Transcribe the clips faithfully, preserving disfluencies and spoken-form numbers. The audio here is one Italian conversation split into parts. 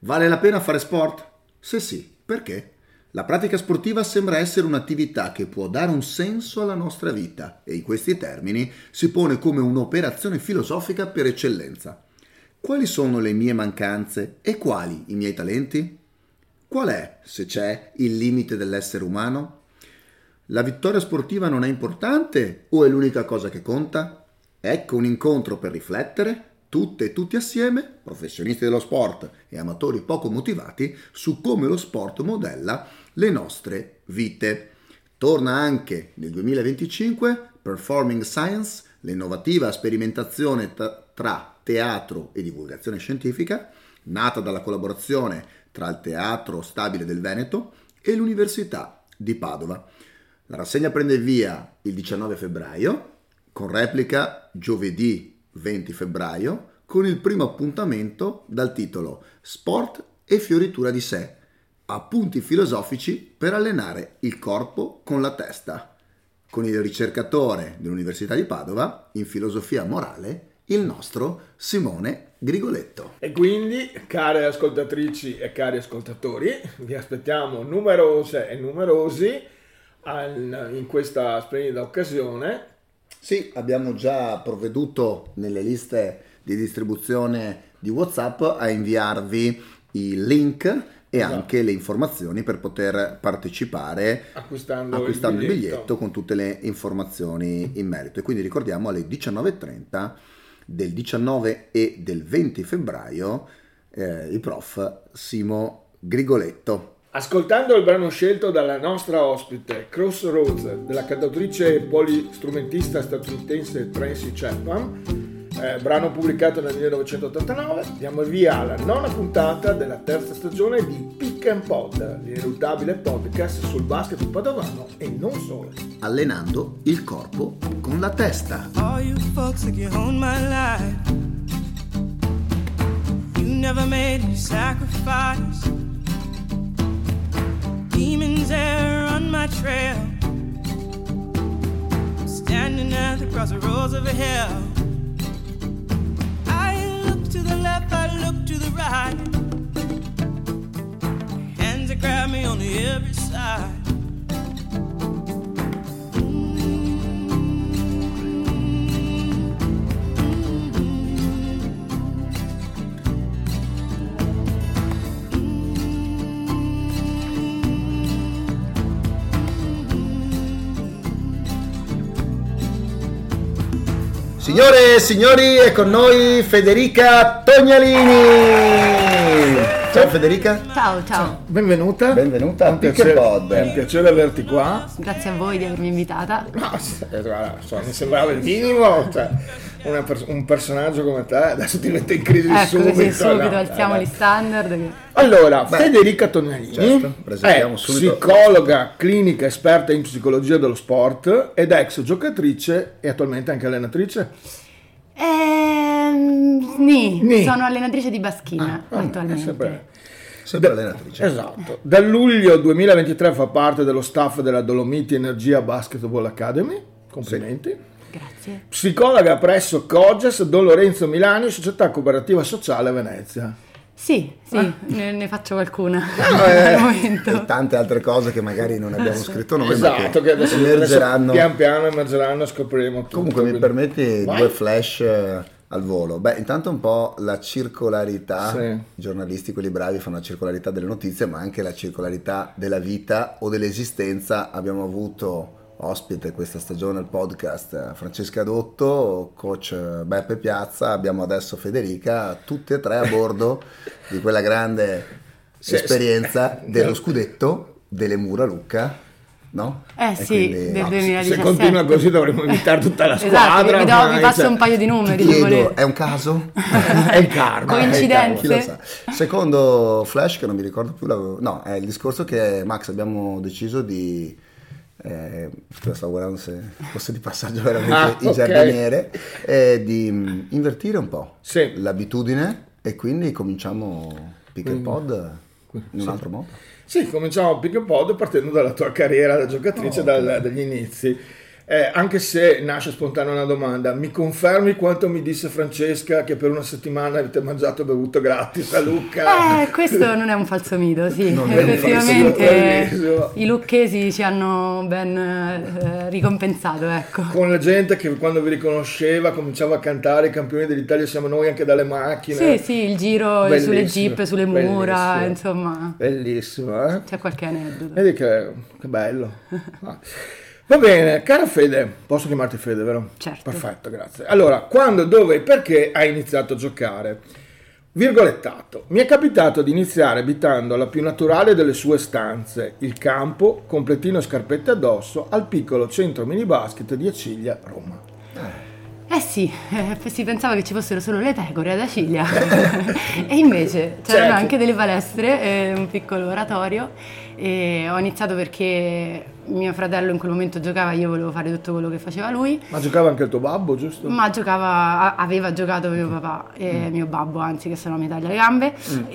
Vale la pena fare sport? Se sì, perché? La pratica sportiva sembra essere un'attività che può dare un senso alla nostra vita e in questi termini si pone come un'operazione filosofica per eccellenza. Quali sono le mie mancanze e quali i miei talenti? Qual è, se c'è, il limite dell'essere umano? La vittoria sportiva non è importante o è l'unica cosa che conta? Ecco un incontro per riflettere, tutte e tutti assieme, professionisti dello sport e amatori poco motivati, su come lo sport modella le nostre vite. Torna anche nel duemilaventicinque Performing Science, l'innovativa sperimentazione t- tra teatro e divulgazione scientifica, nata dalla collaborazione tra il Teatro Stabile del Veneto e l'Università di Padova. La rassegna prende il via il diciannove febbraio, con replica giovedì venti febbraio, con il primo appuntamento dal titolo Sport e fioritura di sé, appunti filosofici per allenare il corpo con la testa, con il ricercatore dell'Università di Padova in filosofia morale, il nostro Simone Grigoletto. E quindi, care ascoltatrici e cari ascoltatori, vi aspettiamo numerose e numerosi in questa splendida occasione. Sì, abbiamo già provveduto nelle liste di distribuzione di WhatsApp a inviarvi i link e esatto. anche le informazioni per poter partecipare acquistando, acquistando il, biglietto. il biglietto con tutte le informazioni in merito. E quindi ricordiamo alle diciannove e trenta del diciannove e del venti febbraio eh, il prof Simo Grigoletto. Ascoltando il brano scelto dalla nostra ospite Crossroads della cantautrice polistrumentista statunitense Tracy Chapman, eh, brano pubblicato nel millenovecentottantanove, diamo il via alla nona puntata della terza stagione di Pick and Pod, l'inelutabile podcast sul basket padovano e non solo. Allenando il corpo con la testa. All you folks like you own my life. You never made any sacrifice. Demons there on my trail. I'm standing at the crossroads of hell. I look to the left, I look to the right. Hands that grab me on the every side. Signore e signori, è con noi Federica Tognalini. Ciao Federica. Ciao, ciao. Benvenuta. Benvenuta a Pick and Pod. È un piacere averti qua. Grazie a voi di avermi invitata. No, guarda, mi sembrava il minimo, cioè, una pers- un personaggio come te adesso ti mette in crisi ecco, subito. Così, subito no, alziamo dai. gli standard. Allora, Beh, Federica Tognalini certo, presentiamo è subito. psicologa clinica esperta in psicologia dello sport ed ex giocatrice e attualmente anche allenatrice. Ehm, nì, Nì. sono allenatrice di baschina Ah, attualmente. è sempre- Sempre Da- allenatrice. Esatto. Dal luglio duemilaventitré fa parte dello staff della Dolomiti Energia Basketball Academy. Complimenti. Grazie. Psicologa presso Coges Don Lorenzo Milani, società cooperativa sociale Venezia. Sì, sì, ne, ne faccio qualcuna eh, al momento. E tante altre cose che magari non abbiamo scritto noi, Esatto, ma che che adesso, emergeranno. adesso pian piano emergeranno e scopriremo tutto. Comunque mi quindi- permetti Vai. due flash eh, al volo. Beh, intanto un po' la circolarità, Sì. i giornalisti, quelli bravi, fanno la circolarità delle notizie, ma anche la circolarità della vita o dell'esistenza. Abbiamo avuto ospite questa stagione al podcast Francesca Dotto, coach Beppe Piazza, abbiamo adesso Federica, tutte e tre a bordo di quella grande Sì, esperienza sì. dello scudetto delle Mura Lucca, no? Eh E sì, quindi- del no, duemiladiciassette. Se continua così dovremmo invitare tutta la Esatto, squadra. vi, do- vi ormai, passo cioè, un paio di Ti numeri se chiedo, volete. è un caso? È il karma. Coincidenze. Chi lo sa. Secondo flash, che non mi ricordo più, l'avevo- no, è il discorso che Max abbiamo deciso di, eh, stavo guardando se fosse di passaggio veramente Ah, in ok. giardiniere, eh, di mh, invertire un po' Sì. l'abitudine e quindi cominciamo Pick and Pod in un Sì. altro modo. Sì, cominciamo Pick and Pod partendo dalla tua carriera da giocatrice, Oh, dal- ok. dagli inizi. Eh, anche se nasce spontanea una domanda, mi confermi quanto mi disse Francesca che per una settimana avete mangiato e bevuto gratis a Lucca? Eh, questo non è un falso mito, sì, Non è un effettivamente falso. i lucchesi ci hanno ben eh, ricompensato, ecco. Con la gente che quando vi riconosceva cominciava a cantare i campioni dell'Italia siamo noi anche dalle macchine. Sì, sì, il giro Bellissimo, sulle jeep, sulle mura, bellissimo. insomma, Bellissimo, eh? c'è qualche aneddoto. Vedi che, che bello. Ah. Va bene, cara Fede, posso chiamarti Fede, vero? Certo. Perfetto, grazie. Allora, quando, dove e perché hai iniziato a giocare? Virgolettato. Mi è capitato di iniziare abitando alla più naturale delle sue stanze, il campo, completino e scarpette addosso, al piccolo centro mini basket di Acilia, Roma. Eh sì, eh, si pensava che ci fossero solo le pecore ad Acilia e invece c'erano Certo. anche delle palestre e un piccolo oratorio, e ho iniziato perché mio fratello in quel momento giocava, io volevo fare tutto quello che faceva lui, Ma giocava anche il tuo babbo, giusto? ma giocava, a- aveva giocato mio papà e mio babbo, anzi, che se no mi taglia le gambe,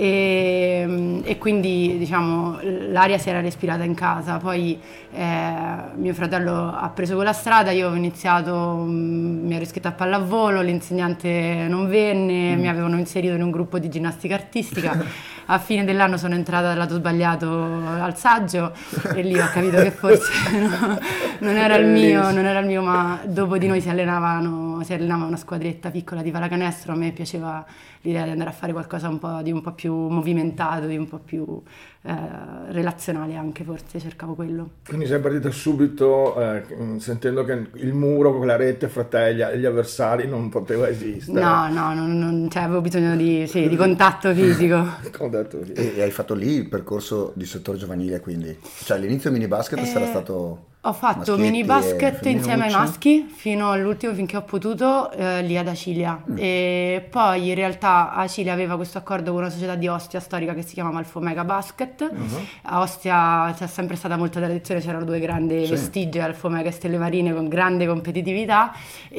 e, e quindi diciamo l'aria si era respirata in casa. Poi eh, mio fratello ha preso quella strada, io ho iniziato, mh, mi ero iscritta a pallavolo, l'insegnante non venne, mi avevano inserito in un gruppo di ginnastica artistica. A fine dell'anno sono entrata dal lato sbagliato al saggio e lì ho capito che forse no, non era il mio, non era il mio, ma dopo di noi si allenavano, si allenava una squadretta piccola di pallacanestro. A me piaceva l'idea di andare a fare qualcosa un po' di un po' più movimentato, di un po' più eh, relazionale anche, forse cercavo quello. Quindi sei partita subito eh, sentendo che il muro con la rete fra te e gli, e gli avversari non poteva esistere. No, no, non, non- cioè, avevo bisogno di, sì, di contatto fisico. Ho detto così. E, e hai fatto lì il percorso di settore giovanile, quindi? Cioè all'inizio mini basket sarà Eh, stato... Ho fatto maschietti mini e basket insieme ai femminucci? maschi fino all'ultimo, finché ho potuto, eh, lì ad Acilia. E poi in realtà Acilia aveva questo accordo con una società di Ostia storica che si chiama Malfomega Basket. A Ostia c'è sempre stata molta tradizione, c'erano due grandi vestigi, Alfomega e Stelle Marine, con grande competitività,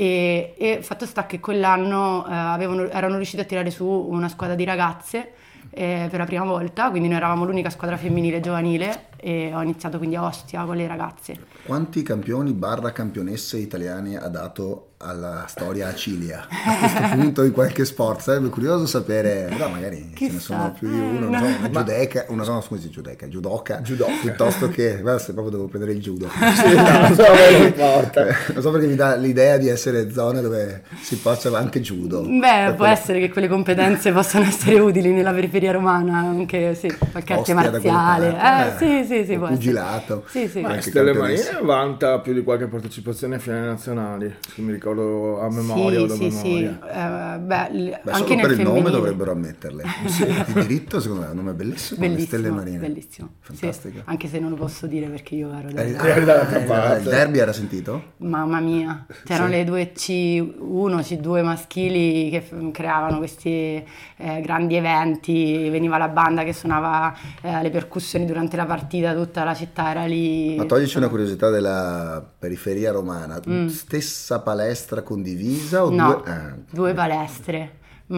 e, e fatto sta che quell'anno eh, avevano- erano riusciti a tirare su una squadra di ragazze eh, per la prima volta, quindi noi eravamo l'unica squadra femminile giovanile e ho iniziato quindi a Ostia con le ragazze. Quanti campioni barra campionesse italiane ha dato alla storia Acilia? A questo punto in qualche sport sarebbe curioso sapere, però magari ce ne Chissà. sono più di uno, Eh, non so, no. una giudeca, una no, come si dice giudeca, judoka, Judoka. piuttosto che, guarda se proprio devo prendere il judo. Sì, no, non so, non importa. Eh, non so perché mi dà l'idea di essere zone dove si faccia anche judo. Beh, Per può quello- essere che quelle competenze possano essere utili nella periferia romana, anche sì, qualche arte Ostia da quelle marziale. parti, Eh, sì, sì, sì, o può essere. pugilato. Sì, sì. Ma Anche Stelle campionesse. Marine vanta più di qualche partecipazione a finali nazionali, se mi ricordo a memoria o da Sì, sì, sì. memoria. Eh, beh, l- Beh, anche solo nel per il nome femminile. dovrebbero ammetterle. Di diritto, secondo me, è un nome bellissimo. le Bellissimo, Stelle Marine. bellissimo. Fantastico. Sì, anche se non lo posso dire perché io ero Eh, da... Eh, dall'altra eh, parte. il derby era sentito? Mamma mia, c'erano le due C uno, C due maschili che f- creavano questi eh, grandi eventi, veniva la banda che suonava eh, le percussioni durante la partita, tutta la città era lì. Ma toglici una curiosità della periferia romana, Mm. stessa palestra condivisa o No, due? Ah, due palestre,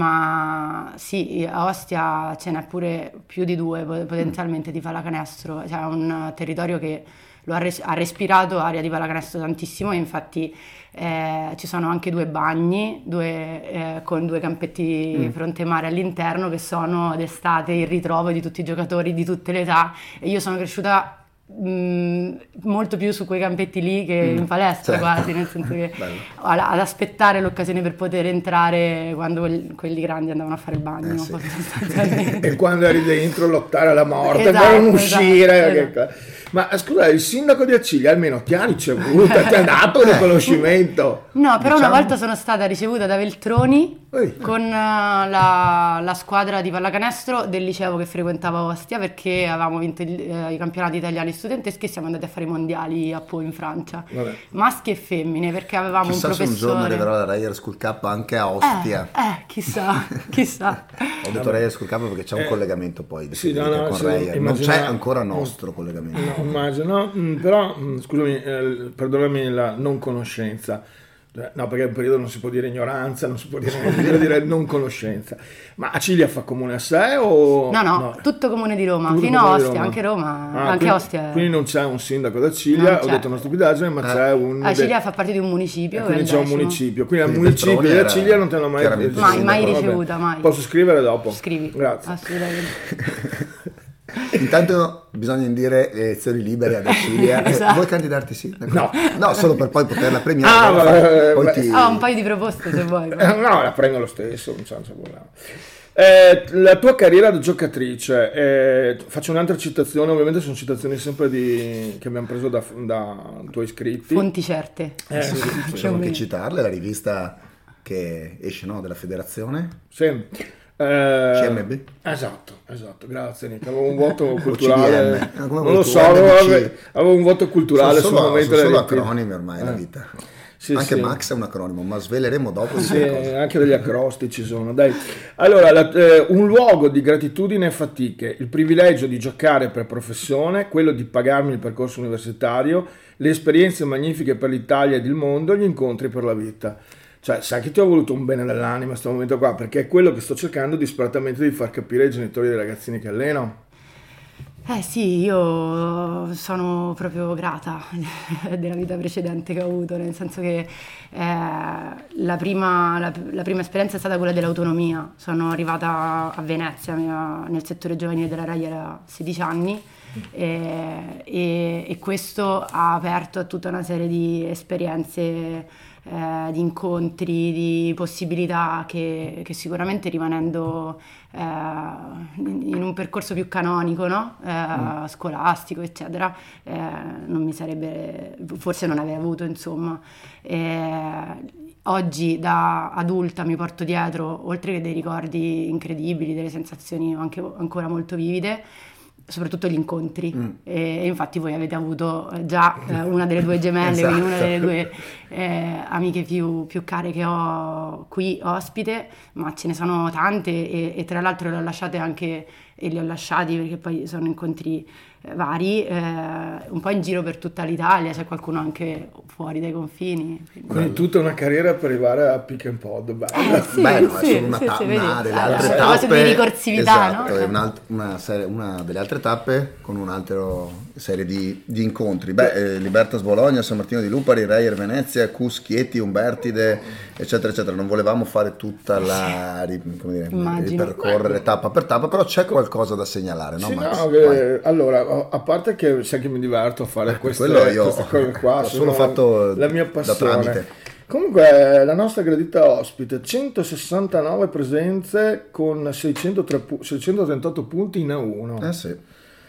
ma sì, a Ostia ce n'è pure più di due po- potenzialmente di pallacanestro, c'è un territorio che lo ha, res- ha respirato aria di pallacanestro tantissimo, e infatti eh, ci sono anche due bagni due, eh, con due campetti fronte mare all'interno, che sono d'estate il ritrovo di tutti i giocatori di tutte le età, e io sono cresciuta mh, molto più su quei campetti lì che in palestra, certo. quasi, nel senso che Bello. ad ad aspettare l'occasione per poter entrare quando quelli, quelli grandi andavano a fare il bagno, Eh, sì. sostanzialmente. E quando eri dentro lottare alla morte Esatto, per non uscire. esatto, che- Ma scusa, il sindaco di Acilia almeno ti ha ricevuta, ti ha dato un riconoscimento. No, però una Diciamo- volta sono stata ricevuta da Veltroni Ehi. con eh, la, la squadra di pallacanestro del liceo che frequentava Ostia, perché avevamo vinto il- eh, i campionati italiani studenteschi e siamo andati a fare i mondiali a Pau in Francia, Vabbè. maschi e femmine, perché avevamo Chissà un se un professore. giorno arriverà la Ryder School Cup anche a eh, Ostia. eh, chissà, chissà. Ho detto Ryder School Cup perché c'è un Eh, collegamento poi sì, no, definitivamente no, con sì, Ryder. Non immagina- c'è ancora nostro collegamento. No, immagino, mm, però mm, scusami, eh, perdonami la non conoscenza. No, perché è un periodo non si può dire ignoranza, non si può dire, non si può dire non conoscenza. Ma Acilia fa comune a sé o... No, no, no. Tutto comune di Roma, Tutto fino a comune di Ostia, Roma. anche Roma, Ah, anche quindi, Ostia. Quindi non c'è un sindaco d'Acilia, Non ho c'è. detto una stupidaggine, ma Eh. c'è un... Acilia fa parte di un municipio. E quindi è il c'è un decimo. municipio, quindi al Quindi municipio Veltroni di era Acilia non te l'hanno mai, chiaramente Mai, sindaco, mai vabbè. ricevuta, mai. Posso scrivere dopo? Scrivi. Grazie. Assolutamente. Intanto bisogna indire le elezioni libere ad Acilia. Eh, Esatto. Vuoi candidarti sindaco? No. No, solo per poi poterla premiare. Ah, vabbè, poi beh. ti... Ah, un paio di proposte se vuoi. Eh, no, la premio lo stesso, non c'è un problema. Eh, la tua carriera da giocatrice, eh, faccio un'altra citazione, ovviamente sono citazioni sempre di, che abbiamo preso da, da tuoi iscritti. Fonti certe. Eh, Sì, sì, sì, sì, possiamo Più o anche meno. citarle, la rivista che esce, no, della federazione. sì. Eh, C M B? Esatto, esatto, grazie Nick. Avevo un vuoto culturale. C D M. Ah, come Non vuoi lo tu, so, M B C. avevo, avevo un vuoto culturale Sono sul solo, momento sono delle solo Olimpiadi. acronimi ormai la Eh. vita. Sì, Anche sì. Max è un acronimo, ma sveleremo dopo di Sì, queste cose. anche degli acrostici sono, dai. Allora, la- eh, un luogo di gratitudine e fatiche, il privilegio di giocare per professione, quello di pagarmi il percorso universitario, le esperienze magnifiche per l'Italia ed il mondo, gli incontri per la vita. Cioè, sai che ti ho voluto un bene dell'anima in questo momento qua, perché è quello che sto cercando disperatamente di far capire ai genitori dei ragazzini che alleno. Eh sì, io sono proprio grata della vita precedente che ho avuto, nel senso che eh, la, prima, la, la prima esperienza è stata quella dell'autonomia. Sono arrivata a Venezia mia- nel settore giovanile della Rai a sedici anni e, e- e questo ha aperto a tutta una serie di esperienze, eh, di incontri, di possibilità che, che sicuramente rimanendo eh, in in un percorso più canonico, no? Eh, scolastico, eccetera, eh, non mi sarebbe, forse non avrei avuto, insomma. Eh, oggi da adulta mi porto dietro, oltre che dei ricordi incredibili, delle sensazioni anche ancora molto vivide, soprattutto gli incontri. E, e infatti voi avete avuto già eh, una delle due gemelle, quindi una Esatto. delle due eh, amiche più, più care che ho qui ospite, ma ce ne sono tante e, e tra l'altro le ho lasciate anche, e li ho lasciati perché poi sono incontri eh, vari, eh, un po' in giro per tutta l'Italia, c'è qualcuno anche fuori dai confini. quindi- Quindi tutta una carriera per arrivare a Pick and Pod. Bello. Eh, sì, Bello, è sì, solo una, sì, ta- sì, una vedi. delle Ah, altre la tappe. cosa di ricorsività, esatto, no? è un'alt- una, serie- una delle altre tappe con un'altra serie di, di incontri. Beh, eh, Libertas Bologna, San Martino di Lupari, Reyer Venezia, Cus Chieti, Umbertide, eccetera, eccetera. Non volevamo fare tutta la, ri- come dire, Immagino. ripercorrere tappa per tappa, però c'è qualcosa da segnalare, no Sì, Max? no, Vai. che- allora, a parte che sai che mi diverto a fare queste, quello io queste cose qua, ho sono solo fatto la mia da passione. tramite. Comunque, la nostra gradita ospite, centosessantanove presenze con seicentotre pu- seicentotrentotto punti in A uno. Eh sì.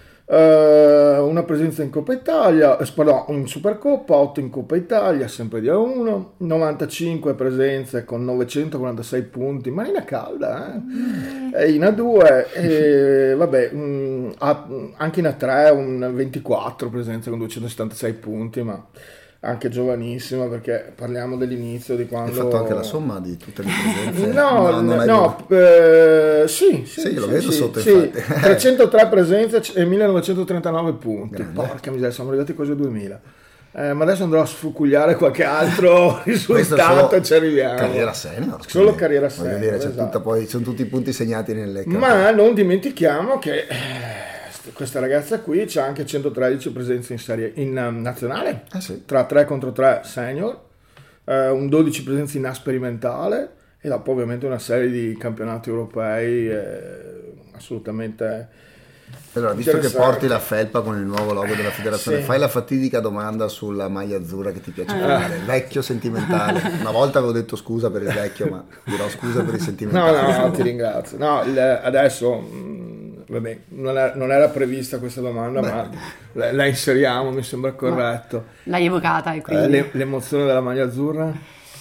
Eh, una presenza in Coppa Italia, eh, pardon, in Supercoppa, otto in Coppa Italia, sempre di A uno, novantacinque presenze con novecentoquarantasei punti, marina calda, eh? E in A due, e, vabbè, mm, a- anche in A tre un ventiquattro presenze con duecentosettantasei punti, ma anche giovanissima perché parliamo dell'inizio di Hai quando... fatto anche la somma di tutte le presenze? No, non no, hai no, eh, sì, sì, Sì, lo sì, vedo sì, sotto, sì. infatti. trecentotré presenze e millenovecentotrentanove punti. Grande. Porca miseria, siamo arrivati quasi a duemila. Eh, ma adesso andrò a sfucugliare qualche altro Questo è risultato solo e ci arriviamo. Carriera senior. Solo quindi, carriera voglio senior, dire, c'è esatto. tutta, poi sono tutti i punti segnati nelle carte. Ma non dimentichiamo che eh, questa ragazza qui c'ha anche centotredici presenze in serie in um, nazionale, Eh sì. tra tre contro tre senior, eh, un dodici presenze in A sperimentale e dopo ovviamente una serie di campionati europei eh, assolutamente Allora, visto che interessante. porti la felpa con il nuovo logo della federazione, Sì. fai la fatidica domanda sulla maglia azzurra che ti piace fare, il vecchio sentimentale. Una volta avevo detto scusa per il vecchio, ma dirò scusa per il No, sentimentale. no, no, ti ringrazio. No, il- adesso, mh, vabbè, non era, non era prevista questa domanda, ma la, la inseriamo, mi sembra corretto. L'hai evocata e Eh, quindi... le- l'emozione della maglia azzurra?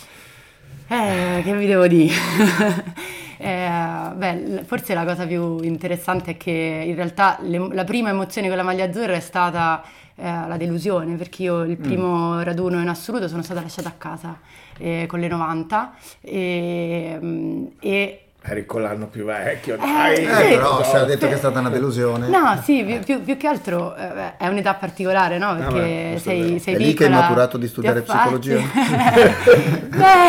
Eh, che vi devo dire? Eh, beh, l- forse la cosa più interessante è che in realtà le- la prima emozione con la maglia azzurra è stata eh, la delusione, perché io il primo raduno in assoluto sono stata lasciata a casa eh, con le novanta e, mm, e Eri con l'anno più vecchio, dai. Eh, Eh, sì. però se ha detto che è stata una delusione. No, sì, più, più- più che altro eh, è un'età particolare, no? Perché beh, questo è sei, vero. sei È lì che hai piccola, maturato di studiare ti affacci. psicologia?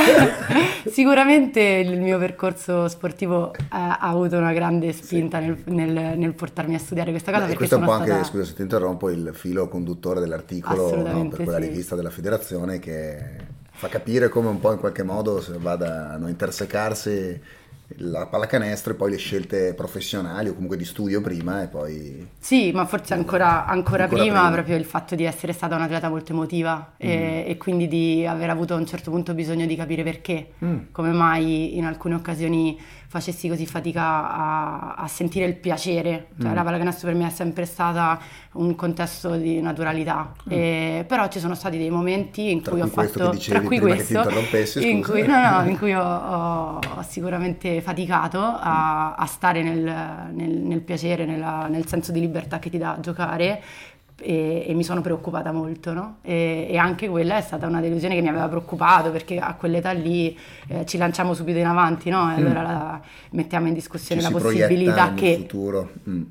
Beh, sicuramente il mio percorso sportivo eh, ha avuto una grande spinta nel, nel- nel portarmi a studiare questa cosa, Beh, perché questo è un po' sono anche, stata... scusa se ti interrompo, il filo conduttore dell'articolo, no, Assolutamente per quella sì. rivista della federazione che fa capire come un po' in qualche modo se vada a no, intersecarsi la pallacanestro e poi le scelte professionali o comunque di studio prima e poi... Sì, ma forse ancora, ancora, Ancora prima, prima. proprio il fatto di essere stata un'atleta molto emotiva e, e quindi di aver avuto a un certo punto bisogno di capire perché, come mai in alcune occasioni facessi così fatica a, a sentire il piacere. Cioè, la pallacanestro per me è sempre stata un contesto di naturalità, e, però ci sono stati dei momenti in Tra cui ho cui questo fatto, che dicevi tra cui prima che ti questo, interrompessi, in scusa. cui, no, no, in cui ho, ho- ho sicuramente faticato a, a stare nel, nel- nel piacere, nella- nel senso di libertà che ti dà giocare. E, e mi sono preoccupata molto, no? E, e anche quella è stata una delusione che mi aveva preoccupato, perché a quell'età lì eh, ci lanciamo subito in avanti, no? E allora la- mettiamo in discussione ci la si proietta possibilità nel che... futuro. Mm.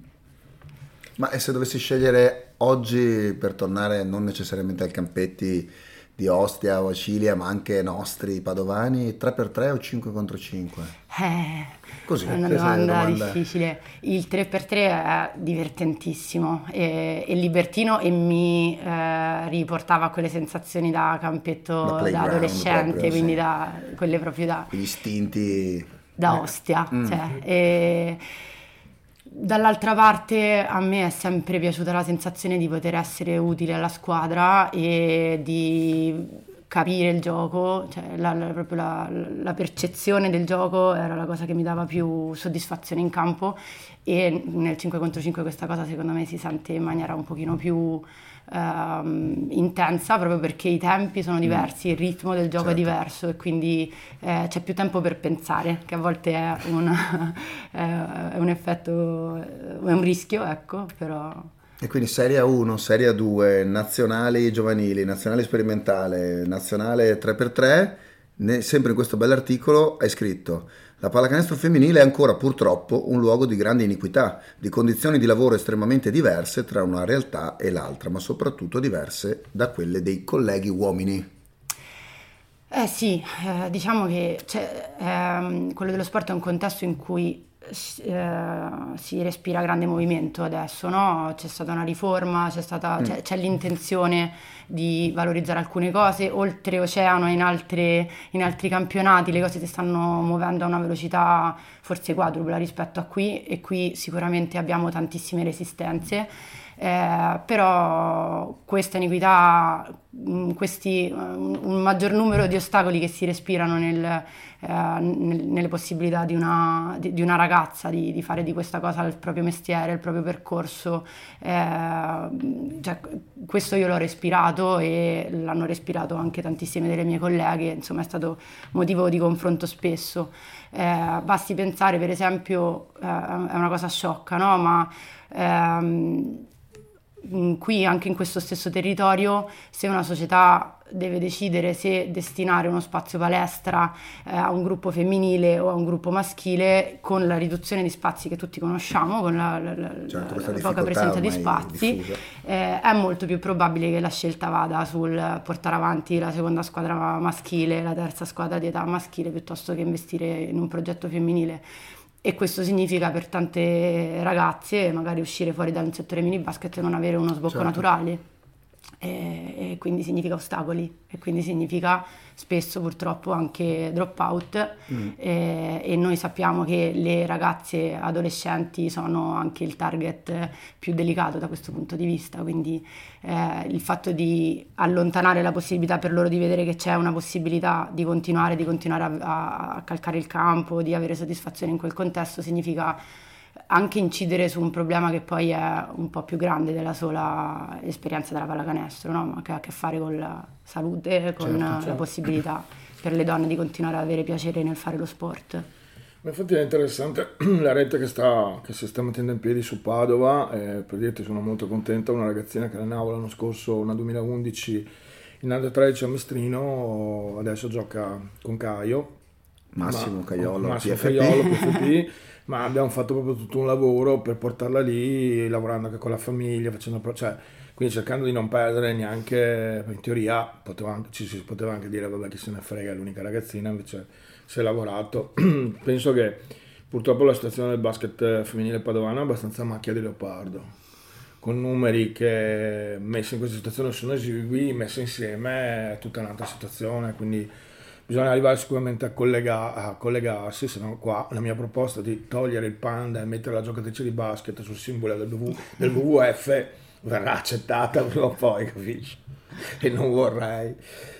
Ma e se dovessi scegliere oggi per tornare non necessariamente al Campetti di Ostia o Acilia, ma anche nostri padovani, tre per tre o cinque contro cinque? Eh, Così, è una questa è una domanda, domanda. difficile. Il tre per tre è divertentissimo e, e libertino, e mi eh, riportava a quelle sensazioni da Da campetto da playground adolescente, proprio, quindi sì. da quelle proprio da, Gli istinti... da Ostia. Cioè, e dall'altra parte a me è sempre piaciuta la sensazione di poter essere utile alla squadra e di capire il gioco, cioè la, la- proprio la, la percezione del gioco era la cosa che mi dava più soddisfazione in campo, e nel cinque contro cinque questa cosa secondo me si sente in maniera un pochino più ehm, intensa, proprio perché i tempi sono diversi, il ritmo del gioco è Certo. diverso, e quindi eh, c'è più tempo per pensare, che a volte è un, è un effetto, è un rischio, ecco, però... E quindi Serie uno, Serie due, nazionali giovanili, nazionale sperimentale, nazionale tre per tre, ne- sempre in questo bell'articolo hai scritto: la pallacanestro femminile è ancora purtroppo un luogo di grande iniquità, di condizioni di lavoro estremamente diverse tra una realtà e l'altra, ma soprattutto diverse da quelle dei colleghi uomini. Eh sì, eh, diciamo che cioè, ehm, quello dello sport è un contesto in cui eh, si respira grande movimento adesso, no? C'è stata una riforma, c'è stata, c'è, c'è l'intenzione di valorizzare alcune cose, oltreoceano in, altre, in altri campionati le cose si stanno muovendo a una velocità forse quadrupla rispetto a qui, e qui sicuramente abbiamo tantissime resistenze. Eh, però questa iniquità, mh, questi, un, un maggior numero di ostacoli che si respirano nel, eh, nel- nelle possibilità di una, di, di una ragazza di, di fare di questa cosa il proprio mestiere, il proprio percorso, eh, cioè, questo io l'ho respirato e l'hanno respirato anche tantissime delle mie colleghe, insomma è stato motivo di confronto spesso. Eh, basti pensare per esempio, eh, è una cosa sciocca, no? Ma ehm, Mm, qui anche in questo stesso territorio, se una società deve decidere se destinare uno spazio palestra eh, a un gruppo femminile o a un gruppo maschile, con la riduzione di spazi che tutti conosciamo, con la, la- la- Certo, questa la poca difficoltà presenza di ormai spazi, diffusa. eh, è molto più probabile che la scelta vada sul portare avanti la seconda squadra maschile, la terza squadra di età maschile, piuttosto che investire in un progetto femminile. E questo significa per tante ragazze magari uscire fuori dal settore mini basket e non avere uno sbocco Certo. naturale, e, e quindi significa ostacoli, e quindi significa spesso purtroppo anche drop out, e, e noi sappiamo che le ragazze adolescenti sono anche il target più delicato da questo punto di vista, quindi eh, il fatto di allontanare la possibilità per loro di vedere che c'è una possibilità di continuare, di continuare a, a- a calcare il campo, di avere soddisfazione in quel contesto, significa anche incidere su un problema che poi è un po' più grande della sola esperienza della pallacanestro, no? Ma che ha a che fare con la salute, con Certo, la certo. possibilità per le donne di continuare ad avere piacere nel fare lo sport. Ma infatti è interessante la rete che, sta, che si sta mettendo in piedi su Padova, eh, per dirti sono molto contento, una ragazzina che allenavo l'anno scorso, una duemilaundici in under tredici a Mestrino, adesso gioca con Caio, Massimo ma, Caiolo, Massimo P F P. Caiolo, P F P, ma abbiamo fatto proprio tutto un lavoro per portarla lì, lavorando anche con la famiglia, facendo, cioè, quindi cercando di non perdere neanche, in teoria poteva anche, ci si poteva anche dire vabbè chi se ne frega, è l'unica ragazzina, invece si è lavorato. Penso che purtroppo la situazione del basket femminile padovano è abbastanza macchia di leopardo, con numeri che messi in questa situazione sono esigui, messi insieme è tutta un'altra situazione, quindi bisogna arrivare sicuramente a, collega, a collegarsi, se no qua la mia proposta di togliere il panda e mettere la giocatrice di basket sul simbolo del, w, del W W F verrà accettata prima o poi, capisci? E non vorrei.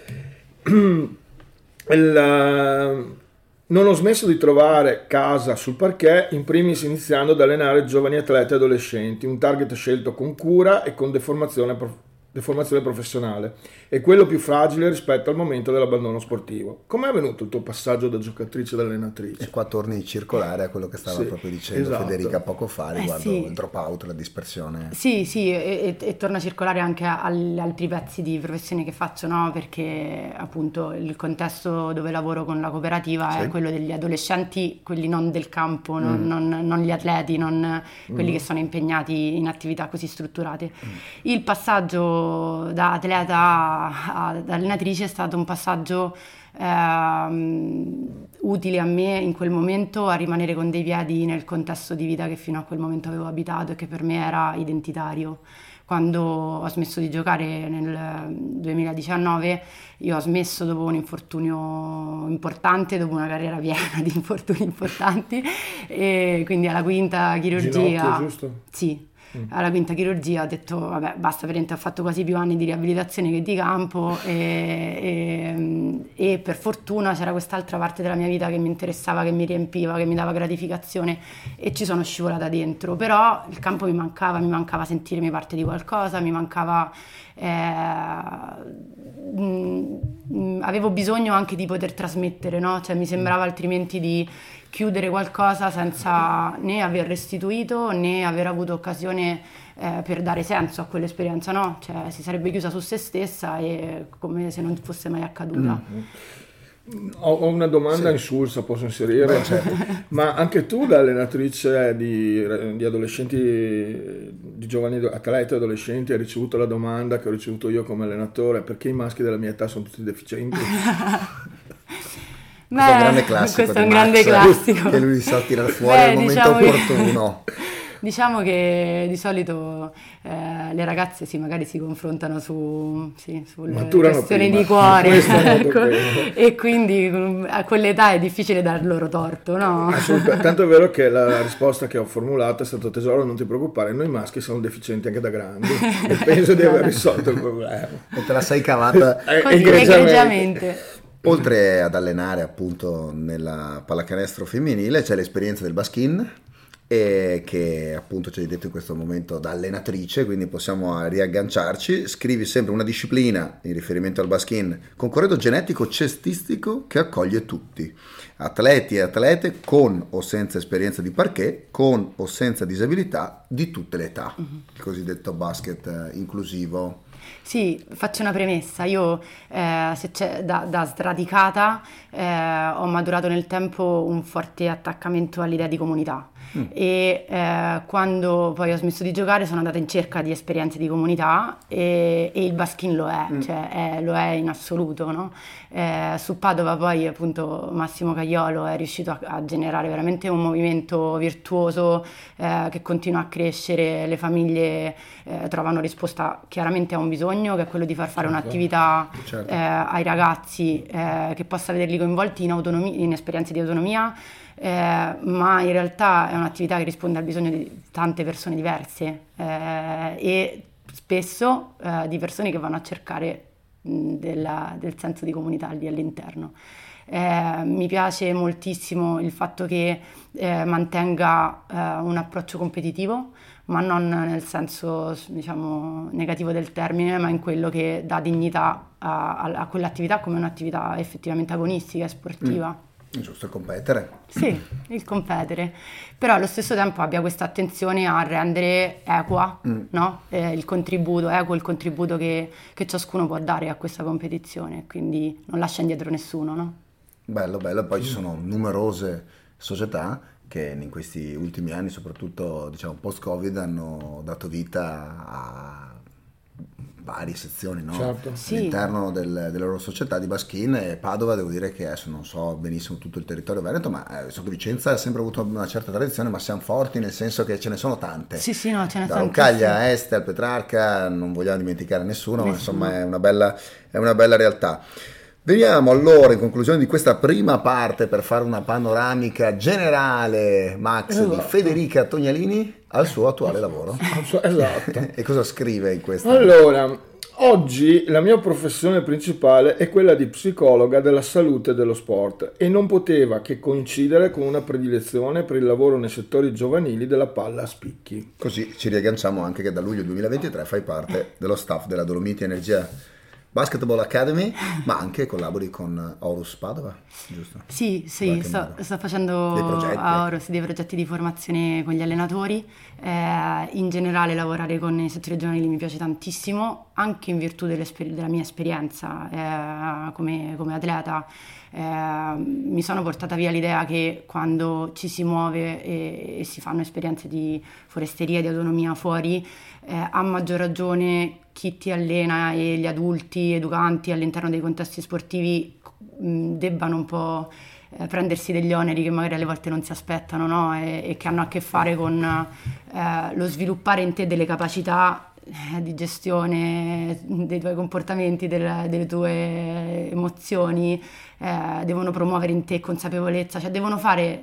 Il, non ho smesso di trovare casa sul parquet, in primis iniziando ad allenare giovani atleti e adolescenti, un target scelto con cura e con deformazione professionale. deformazione professionale e quello più fragile rispetto al momento dell'abbandono sportivo. Come è avvenuto il tuo passaggio da giocatrice ad allenatrice? E qua torni circolare a quello che stava sì, proprio dicendo esatto. Federica poco fa riguardo eh sì. il drop out, la dispersione. Sì, sì, e, e, e torna a circolare anche agli altri pezzi di professione che faccio, no? Perché appunto il contesto dove lavoro con la cooperativa sì. è quello degli adolescenti, quelli non del campo, non, mm. non, non gli atleti, non quelli mm. che sono impegnati in attività così strutturate. Mm. Il passaggio da atleta ad allenatrice è stato un passaggio eh, utile a me in quel momento a rimanere con dei piedi nel contesto di vita che fino a quel momento avevo abitato e che per me era identitario. Quando ho smesso di giocare nel duemiladiciannove, io ho smesso dopo un infortunio importante, dopo una carriera piena di infortuni importanti, e quindi alla quinta chirurgia. Ginocchio, giusto? Sì. Alla quinta chirurgia ho detto vabbè basta, veramente ho fatto quasi più anni di riabilitazione che di campo e, e, e per fortuna c'era quest'altra parte della mia vita che mi interessava, che mi riempiva, che mi dava gratificazione e ci sono scivolata dentro, però il campo mi mancava, mi mancava sentirmi parte di qualcosa, mi mancava eh, mh, avevo bisogno anche di poter trasmettere, no? Cioè mi sembrava altrimenti di chiudere qualcosa senza né aver restituito né aver avuto occasione eh, per dare senso a quell'esperienza, no? Cioè si sarebbe chiusa su se stessa e come se non fosse mai accaduta. Mm. Ho una domanda sì. insulsa, posso inserire? Beh, certo. Ma anche tu da allenatrice di, di adolescenti, di giovani atleti adolescenti, hai ricevuto la domanda che ho ricevuto io come allenatore: perché i maschi della mia età sono tutti deficienti? Beh, questo è un grande classico, questo è un grande classico. Che lui sa tirare fuori Beh, al momento diciamo opportuno. Che, diciamo che di solito eh, le ragazze sì, magari si confrontano su, sì, sulle Maturano questioni prima. di cuore, ecco, e quindi a quell'età è difficile dar loro torto, no? Assolutamente. Tanto è vero che la risposta che ho formulato è stata: tesoro, non ti preoccupare, noi maschi siamo deficienti anche da grandi e penso di aver risolto il problema. E te la sei cavata così, egregiamente. Oltre ad allenare appunto nella pallacanestro femminile c'è l'esperienza del baskin, e che appunto ci hai detto in questo momento da allenatrice, quindi possiamo riagganciarci. Scrivi sempre una disciplina in riferimento al baskin con corredo genetico cestistico che accoglie tutti, atleti e atlete con o senza esperienza di parquet, con o senza disabilità di tutte le età, il cosiddetto basket inclusivo. Sì, faccio una premessa, io eh, se c'è, da, da sradicata eh, ho maturato nel tempo un forte attaccamento all'idea di comunità mm. e eh, quando poi ho smesso di giocare sono andata in cerca di esperienze di comunità e, e il baskin lo è, mm. cioè è, lo è in assoluto, no? Eh, su Padova poi appunto Massimo Caiolo è riuscito a, a generare veramente un movimento virtuoso eh, che continua a crescere, le famiglie eh, trovano risposta chiaramente a un bisogno che è quello di far fare certo. un'attività certo. eh, ai ragazzi eh, che possa vederli coinvolti in, autonomia, in esperienze di autonomia, eh, ma in realtà è un'attività che risponde al bisogno di tante persone diverse eh, e spesso eh, di persone che vanno a cercare mh, della, del senso di comunità lì all'interno. Eh, mi piace moltissimo il fatto che eh, mantenga eh, un approccio competitivo, ma non nel senso diciamo negativo del termine, ma in quello che dà dignità a, a, a quell'attività come un'attività effettivamente agonistica e sportiva. Mm. Giusto il competere. Sì, il competere, però allo stesso tempo abbia questa attenzione a rendere equa mm. no? eh, il contributo, equo il contributo che, che ciascuno può dare a questa competizione, quindi non lascia indietro nessuno, no? Bello, bello. Poi ci sono numerose società che in questi ultimi anni, soprattutto diciamo post-Covid, hanno dato vita a varie sezioni, no? Certo. Sì. All'interno del, delle loro società di Baskin e Padova, devo dire che adesso non so benissimo tutto il territorio veneto, ma eh, so che Vicenza ha sempre avuto una certa tradizione, ma siamo forti nel senso che ce ne sono tante. Sì, sì, no, ce ne Da sono Roncaglia a tantissime. Este al Petrarca, non vogliamo dimenticare nessuno, ma Nessuno. insomma è una bella, è una bella realtà. Veniamo allora in conclusione di questa prima parte per fare una panoramica generale, Max, Esatto. di Federica Tognalini al suo attuale lavoro. Esatto. E cosa scrive in questa? Allora, oggi la mia professione principale è quella di psicologa della salute e dello sport e non poteva che coincidere con una predilezione per il lavoro nei settori giovanili della palla a spicchi. Così ci riagganciamo anche che da luglio duemilaventitré fai parte dello staff della Dolomiti Energia Basketball Academy, ma anche collabori con Horus Padova, giusto? Sì, In sì, qualche sto, modo. sto facendo Dei progetti, a ecco. Horus dei progetti di formazione con gli allenatori. Eh, in generale lavorare con i settori giovanili mi piace tantissimo, anche in virtù dell'esper- della mia esperienza eh, come, come atleta. Eh, mi sono portata via l'idea che quando ci si muove e, e si fanno esperienze di foresteria, di autonomia fuori, eh, a maggior ragione chi ti allena e gli adulti educanti all'interno dei contesti sportivi mh, debbano un po' eh, prendersi degli oneri che magari alle volte non si aspettano, no? e, e che hanno a che fare con eh, lo sviluppare in te delle capacità eh, di gestione dei tuoi comportamenti, del- delle tue emozioni, eh, devono promuovere in te consapevolezza, cioè devono fare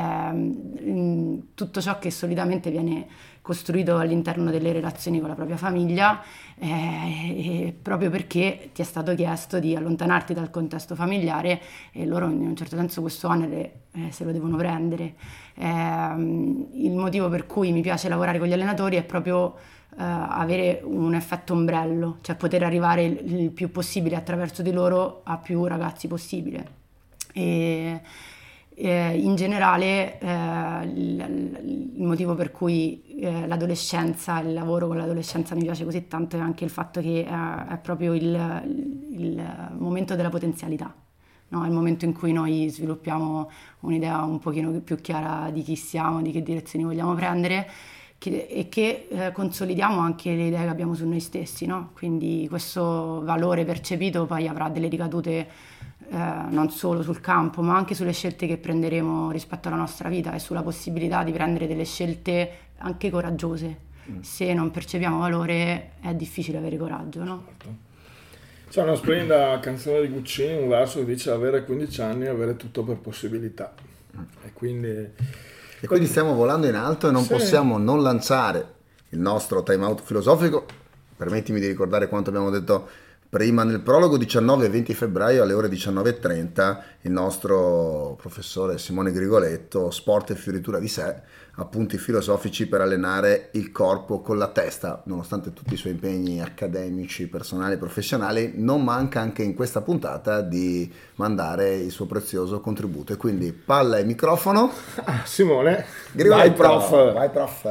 ehm, tutto ciò che solitamente viene costruito all'interno delle relazioni con la propria famiglia, eh, e proprio perché ti è stato chiesto di allontanarti dal contesto familiare e loro in un certo senso questo onere eh, se lo devono prendere. Ehm, il motivo per cui mi piace lavorare con gli allenatori è proprio eh, avere un effetto ombrello, cioè poter arrivare il, il più possibile attraverso di loro a più ragazzi possibile. E, eh, in generale eh, il, il motivo per cui eh, l'adolescenza, il lavoro con l'adolescenza mi piace così tanto è anche il fatto che eh, è proprio il, il momento della potenzialità, no? È il momento in cui noi sviluppiamo un'idea un pochino più chiara di chi siamo, di che direzioni vogliamo prendere, che, e che eh, consolidiamo anche le idee che abbiamo su noi stessi, no? Quindi questo valore percepito poi avrà delle ricadute eh, non solo sul campo, ma anche sulle scelte che prenderemo rispetto alla nostra vita e sulla possibilità di prendere delle scelte anche coraggiose. Mm. Se non percepiamo valore è difficile avere coraggio, no? C'è una splendida canzone di Guccini, un verso che dice avere quindici anni e avere tutto per possibilità. E quindi... E quindi stiamo volando in alto e non Sì. possiamo non lanciare il nostro time out filosofico. Permettimi di ricordare quanto abbiamo detto prima nel prologo: diciannove e venti febbraio alle ore diciannove e trenta il nostro professore Simone Grigoletto, Sport e fioritura di sé, appunti filosofici per allenare il corpo con la testa. Nonostante tutti i suoi impegni accademici, personali e professionali, non manca anche in questa puntata di mandare il suo prezioso contributo. E quindi palla e microfono. Ah, Simone, Grigoletto, vai prof! vai prof.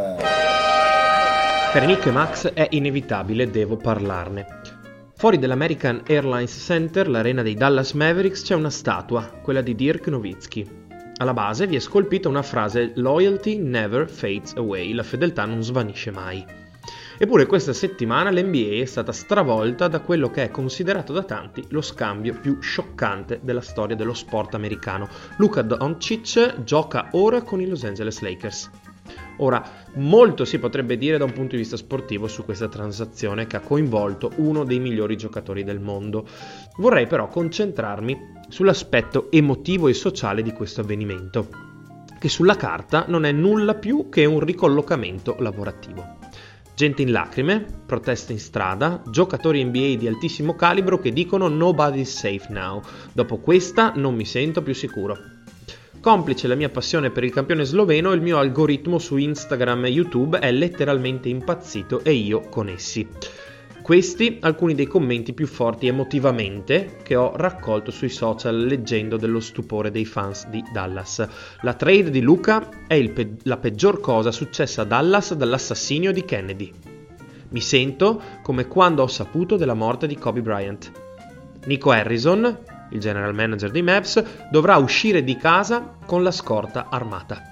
Per Nick e Max è inevitabile, devo parlarne. Fuori dall'American Airlines Center, l'arena dei Dallas Mavericks, c'è una statua, quella di Dirk Nowitzki. Alla base vi è scolpita una frase "Loyalty never fades away", la fedeltà non svanisce mai. Eppure questa settimana l'N B A è stata stravolta da quello che è considerato da tanti lo scambio più scioccante della storia dello sport americano. Luka Doncic gioca ora con i Los Angeles Lakers. Ora, molto si potrebbe dire da un punto di vista sportivo su questa transazione che ha coinvolto uno dei migliori giocatori del mondo. Vorrei però concentrarmi sull'aspetto emotivo e sociale di questo avvenimento, che sulla carta non è nulla più che un ricollocamento lavorativo. Gente in lacrime, proteste in strada, giocatori N B A di altissimo calibro che dicono "nobody's safe now", dopo questa non mi sento più sicuro. Complice la mia passione per il campione sloveno, il mio algoritmo su Instagram e YouTube è letteralmente impazzito e io con essi. Questi alcuni dei commenti più forti emotivamente che ho raccolto sui social leggendo dello stupore dei fans di Dallas. La trade di Luka è il pe- la peggior cosa successa a Dallas dall'assassinio di Kennedy. Mi sento come quando ho saputo della morte di Kobe Bryant. Nico Harrison, il general manager dei Mavs, dovrà uscire di casa con la scorta armata.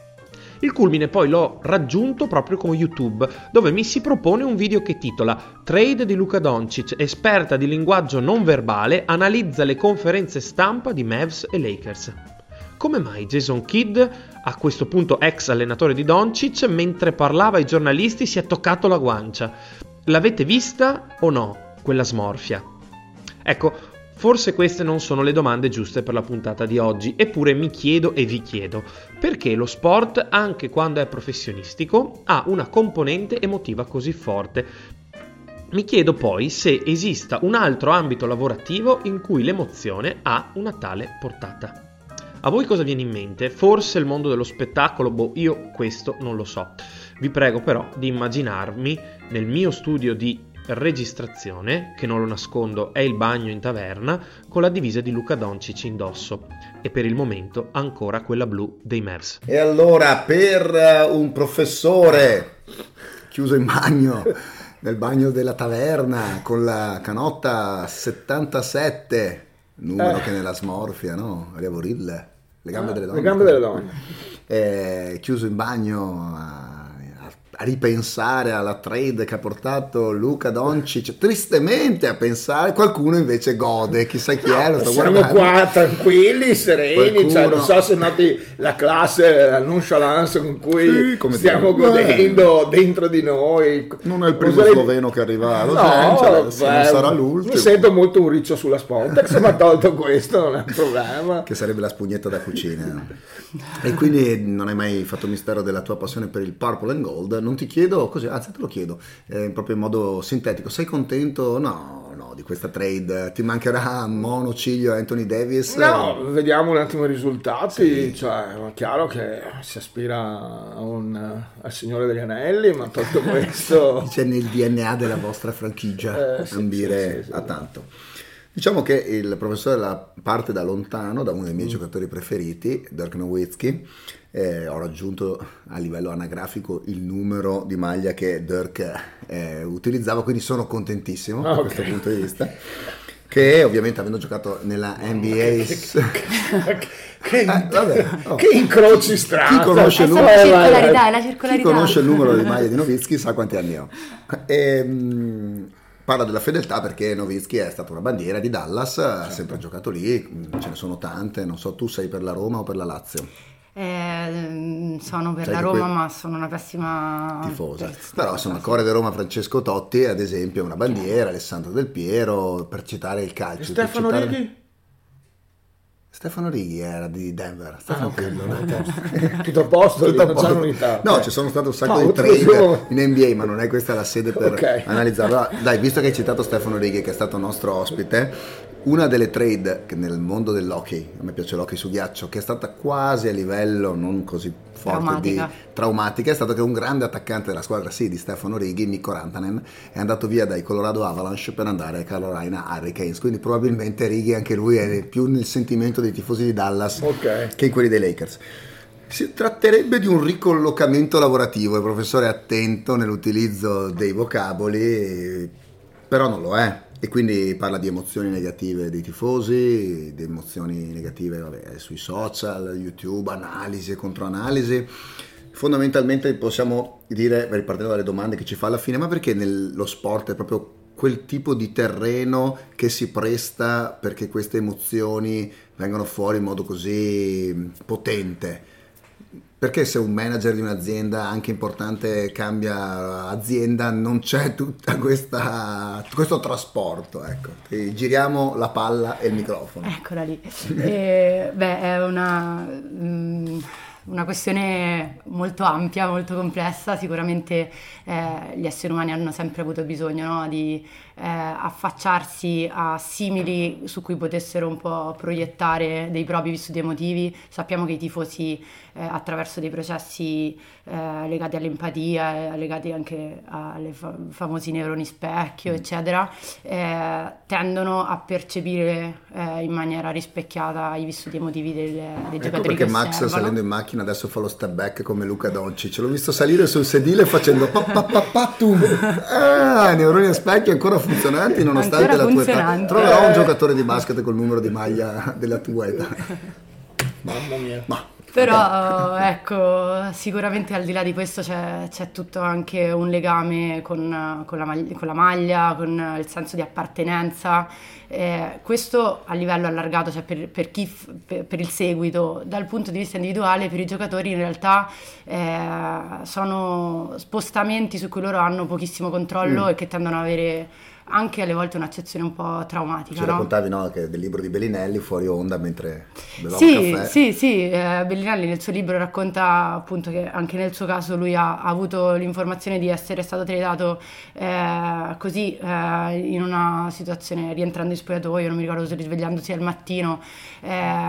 Il culmine poi l'ho raggiunto proprio con YouTube, dove mi si propone un video che titola Trade di Luka Doncic, esperta di linguaggio non verbale, analizza le conferenze stampa di Mavs e Lakers. Come mai Jason Kidd, a questo punto ex allenatore di Doncic, mentre parlava ai giornalisti si è toccato la guancia? L'avete vista o no, quella smorfia? Ecco, forse queste non sono le domande giuste per la puntata di oggi, eppure mi chiedo e vi chiedo, perché lo sport, anche quando è professionistico, ha una componente emotiva così forte? Mi chiedo poi se esista un altro ambito lavorativo in cui l'emozione ha una tale portata. A voi cosa viene in mente? Forse il mondo dello spettacolo? Boh, io questo non lo so. Vi prego però di immaginarmi nel mio studio di registrazione, che non lo nascondo è il bagno in taverna, con la divisa di Luka Doncic indosso e per il momento ancora quella blu dei Mavs. E allora, per un professore chiuso in bagno, nel bagno della taverna, con la canotta settantasette, numero eh. che nella smorfia, no? Le avorille, le gambe ah, delle donne. Le gambe delle donne. Eh, chiuso in bagno a a ripensare alla trade che ha portato Luka Doncic, tristemente a pensare, qualcuno invece gode, chissà chi è, lo sto siamo guardando. Qua tranquilli, sereni, Qualcuno... cioè, non so se noti la classe, la nonchalance con cui sì, stiamo dire. godendo Beh, dentro di noi. Non è il primo Oserei... sloveno che arriva a Los no, Angeles, beh, non sarà l'ultimo. Mi sento molto un riccio sulla Spontex, ma tolto questo non è un problema. Che sarebbe la spugnetta da cucina. E quindi non hai mai fatto mistero della tua passione per il purple and gold. Non ti chiedo così, anzi te lo chiedo eh, proprio in modo sintetico, sei contento? No, no, di questa trade, ti mancherà Mono Ciglio e Anthony Davis? No, vediamo un attimo i risultati, sì. Cioè è chiaro che si aspira a un, al Signore degli Anelli, ma tolto questo... C'è nel D N A della vostra franchigia eh, sì, ambire sì, sì, sì. a tanto. Diciamo che il professore la parte da lontano, da uno dei miei mm. giocatori preferiti, Dirk Nowitzki. Eh, ho raggiunto a livello anagrafico il numero di maglia che Dirk eh, utilizzava, quindi sono contentissimo oh, da okay. questo punto di vista, che ovviamente avendo giocato nella N B A che, che, eh, vabbè, oh. che incroci strani, chi conosce il è numero la circolarità, è la circolarità. Chi conosce il numero di maglia di Nowitzki sa quanti anni ho. E, mh, parla della fedeltà perché Nowitzki è stata una bandiera di Dallas, certo. Ha sempre giocato lì, ce ne sono tante, non so, tu sei per la Roma o per la Lazio? Eh, sono per cioè la Roma, que... ma sono una pessima tifosa. Però insomma, il Cuore di Roma Francesco Totti, ad esempio, è una bandiera, Alessandro Del Piero, per citare il calcio. E Stefano citare... Righi? Stefano Righi era di Denver. Stefano ah, okay. Quello, tutto a posto, tutto a non posto. c'è unità. No, ci sono state un sacco no, di trade sono... in N B A, ma non è questa la sede per okay. analizzarlo. Allora, dai, visto che hai citato Stefano Righi, che è stato nostro ospite, una delle trade che nel mondo dell'hockey, a me piace l'hockey su ghiaccio, che è stata quasi a livello non così forte traumatica. di traumatica, è stato che un grande attaccante della squadra sì di Stefano Righi, Mikko Rantanen, è andato via dai Colorado Avalanche per andare ai Carolina Hurricanes, quindi probabilmente Righi anche lui è più nel sentimento dei tifosi di Dallas okay. che in quelli dei Lakers. Si tratterebbe di un ricollocamento lavorativo, il professore è attento nell'utilizzo dei vocaboli, però non lo è. E quindi parla di emozioni negative dei tifosi, di emozioni negative vabbè, sui social, YouTube, analisi e controanalisi. Fondamentalmente possiamo dire, ripartendo dalle domande che ci fa alla fine, ma perché nello sport è proprio quel tipo di terreno che si presta perché queste emozioni vengano fuori in modo così potente? Perché se un manager di un'azienda anche importante cambia azienda non c'è tutta questa questo trasporto, ecco. E giriamo la palla e il microfono. Eccola lì. eh, beh, è una mh, una questione molto ampia, molto complessa. Sicuramente eh, gli esseri umani hanno sempre avuto bisogno, no, di eh, affacciarsi a simili su cui potessero un po' proiettare dei propri vissuti emotivi. Sappiamo che i tifosi eh, attraverso dei processi eh, legati all'empatia, eh, legati anche alle fa- famosi neuroni specchio, mm. eccetera, eh, tendono a percepire eh, in maniera rispecchiata i vissuti emotivi del, dei ecco giocatori perché che Max osservano. salendo in macchina macchina, adesso fa lo step back come Luka Doncic. L'ho visto salire sul sedile facendo pa pa pa pa tum. Ah, neuroni a specchio ancora funzionanti nonostante Ancora la tua età. funzionante. Troverò un giocatore di basket col numero di maglia della tua età. Mamma mia. Ma Però ecco, sicuramente al di là di questo c'è, c'è tutto anche un legame con, con, la maglia, con la maglia, con il senso di appartenenza. Eh, questo a livello allargato, cioè per, per chi f- per, per il seguito. Dal punto di vista individuale, per i giocatori in realtà eh, sono spostamenti su cui loro hanno pochissimo controllo Mm. e che tendono ad avere anche alle volte un'accezione un po' traumatica, ci no? raccontavi, no, che del libro di Bellinelli fuori onda mentre bevevamo Sì, caffè. sì, sì, eh, Bellinelli nel suo libro racconta appunto che anche nel suo caso lui ha, ha avuto l'informazione di essere stato tradato eh, così eh, in una situazione rientrando in spogliatoio, non mi ricordo se risvegliandosi al mattino. Eh,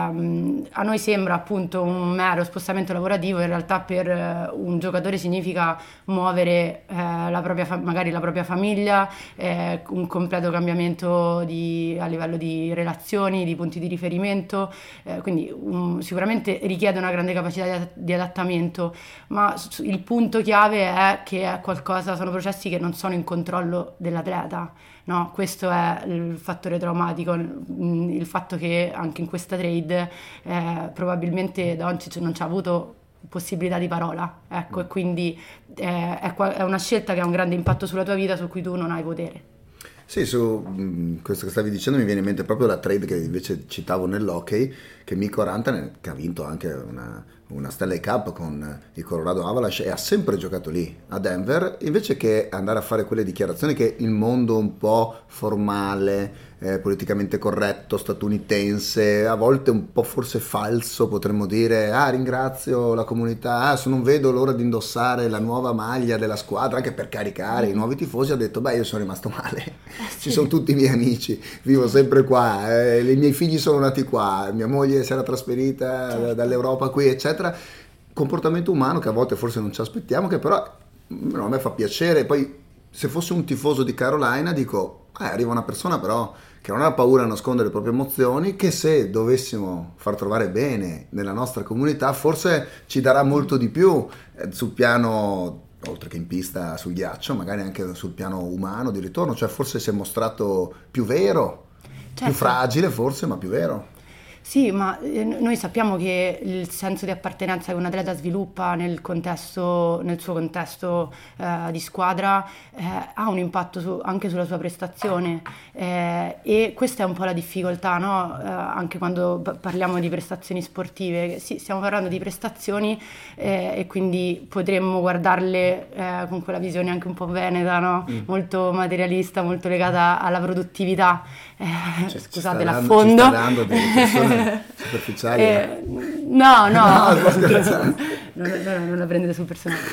a noi sembra appunto un mero spostamento lavorativo, in realtà per eh, un giocatore significa muovere eh, la propria fa- magari la propria famiglia, eh, un completo cambiamento di, a livello di relazioni, di punti di riferimento, eh, quindi um, sicuramente richiede una grande capacità di, di adattamento, ma s- il punto chiave è che è qualcosa, sono processi che non sono in controllo dell'atleta. No, questo è il fattore traumatico, mm, il fatto che anche in questa trade eh, probabilmente Doncic non ci ha avuto possibilità di parola, ecco, e quindi eh, è, qua- è una scelta che ha un grande impatto sulla tua vita su cui tu non hai potere. Sì, su mh, questo che stavi dicendo mi viene in mente proprio la trade che invece citavo nell'hockey, che Mikko Rantanen, che ha vinto anche una, una Stanley Cup con i Colorado Avalanche e ha sempre giocato lì a Denver, invece che andare a fare quelle dichiarazioni che il mondo un po' formale, eh, politicamente corretto, statunitense, a volte un po' forse falso, potremmo dire, ah ringrazio la comunità, ah, se non vedo l'ora di indossare la nuova maglia della squadra, anche per caricare i nuovi tifosi, ha detto, beh, io sono rimasto male, ci sono tutti i miei amici, vivo sempre qua, eh, i miei figli sono nati qua, mia moglie si era trasferita Certo. dall'Europa qui, eccetera. Comportamento umano che a volte forse non ci aspettiamo, che però no, a me fa piacere. Poi se fossi un tifoso di Carolina dico, eh, arriva una persona però che non ha paura a nascondere le proprie emozioni, che se dovessimo far trovare bene nella nostra comunità forse ci darà molto di più eh, sul piano, oltre che in pista, sul ghiaccio, magari anche sul piano umano di ritorno, cioè forse si è mostrato più vero, Certo. più fragile forse, ma più vero. Sì, ma eh, noi sappiamo che il senso di appartenenza che un atleta sviluppa nel contesto, nel suo contesto eh, di squadra eh, ha un impatto su- anche sulla sua prestazione, eh, e questa è un po' la difficoltà, no? Eh, anche quando p- parliamo di prestazioni sportive. Sì, stiamo parlando di prestazioni eh, e quindi potremmo guardarle eh, con quella visione anche un po' veneta, no? Molto materialista, molto legata alla produttività. Eh, Ci- ci sta scusate dando- l'affondo. ci sta dando delle persone superficiali. Eh, no, no, No, sto scherzando. non, non- non la prendete sul personale.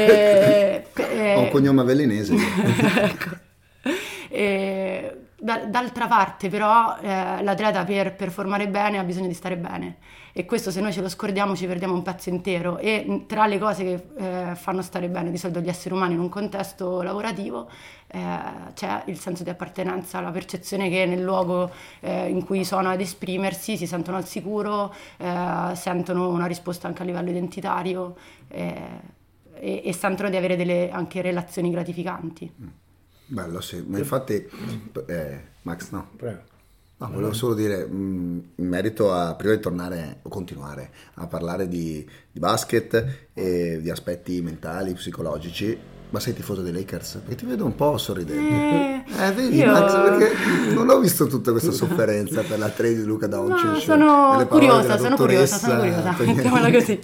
Eh, eh, Ho un cognome avellinese. ecco. Eh, da- d'altra parte però eh, l'atleta per performare bene ha bisogno di stare bene, e questo se noi ce lo scordiamo ci perdiamo un pezzo intero, e mh, tra le cose che eh, fanno stare bene di solito gli esseri umani in un contesto lavorativo eh, c'è il senso di appartenenza, la percezione che nel luogo eh, in cui sono ad esprimersi si sentono al sicuro, eh, sentono una risposta anche a livello identitario, eh, e, e sentono di avere delle anche relazioni gratificanti. Bello, sì, ma infatti eh, Max, no, Prego. no, volevo solo dire mh, in merito a, prima di tornare o continuare a parlare di, di basket e di aspetti mentali, psicologici, ma sei tifoso dei Lakers? Perché ti vedo un po' sorridente. Eh, Eh, vedi, io- Max, perché non ho visto tutta questa sofferenza per la trade di Luka Doncic. No, e sono le parole curiosa, della sono curiosa, sono dottoressa curiosa, Antonella. mettiamola così.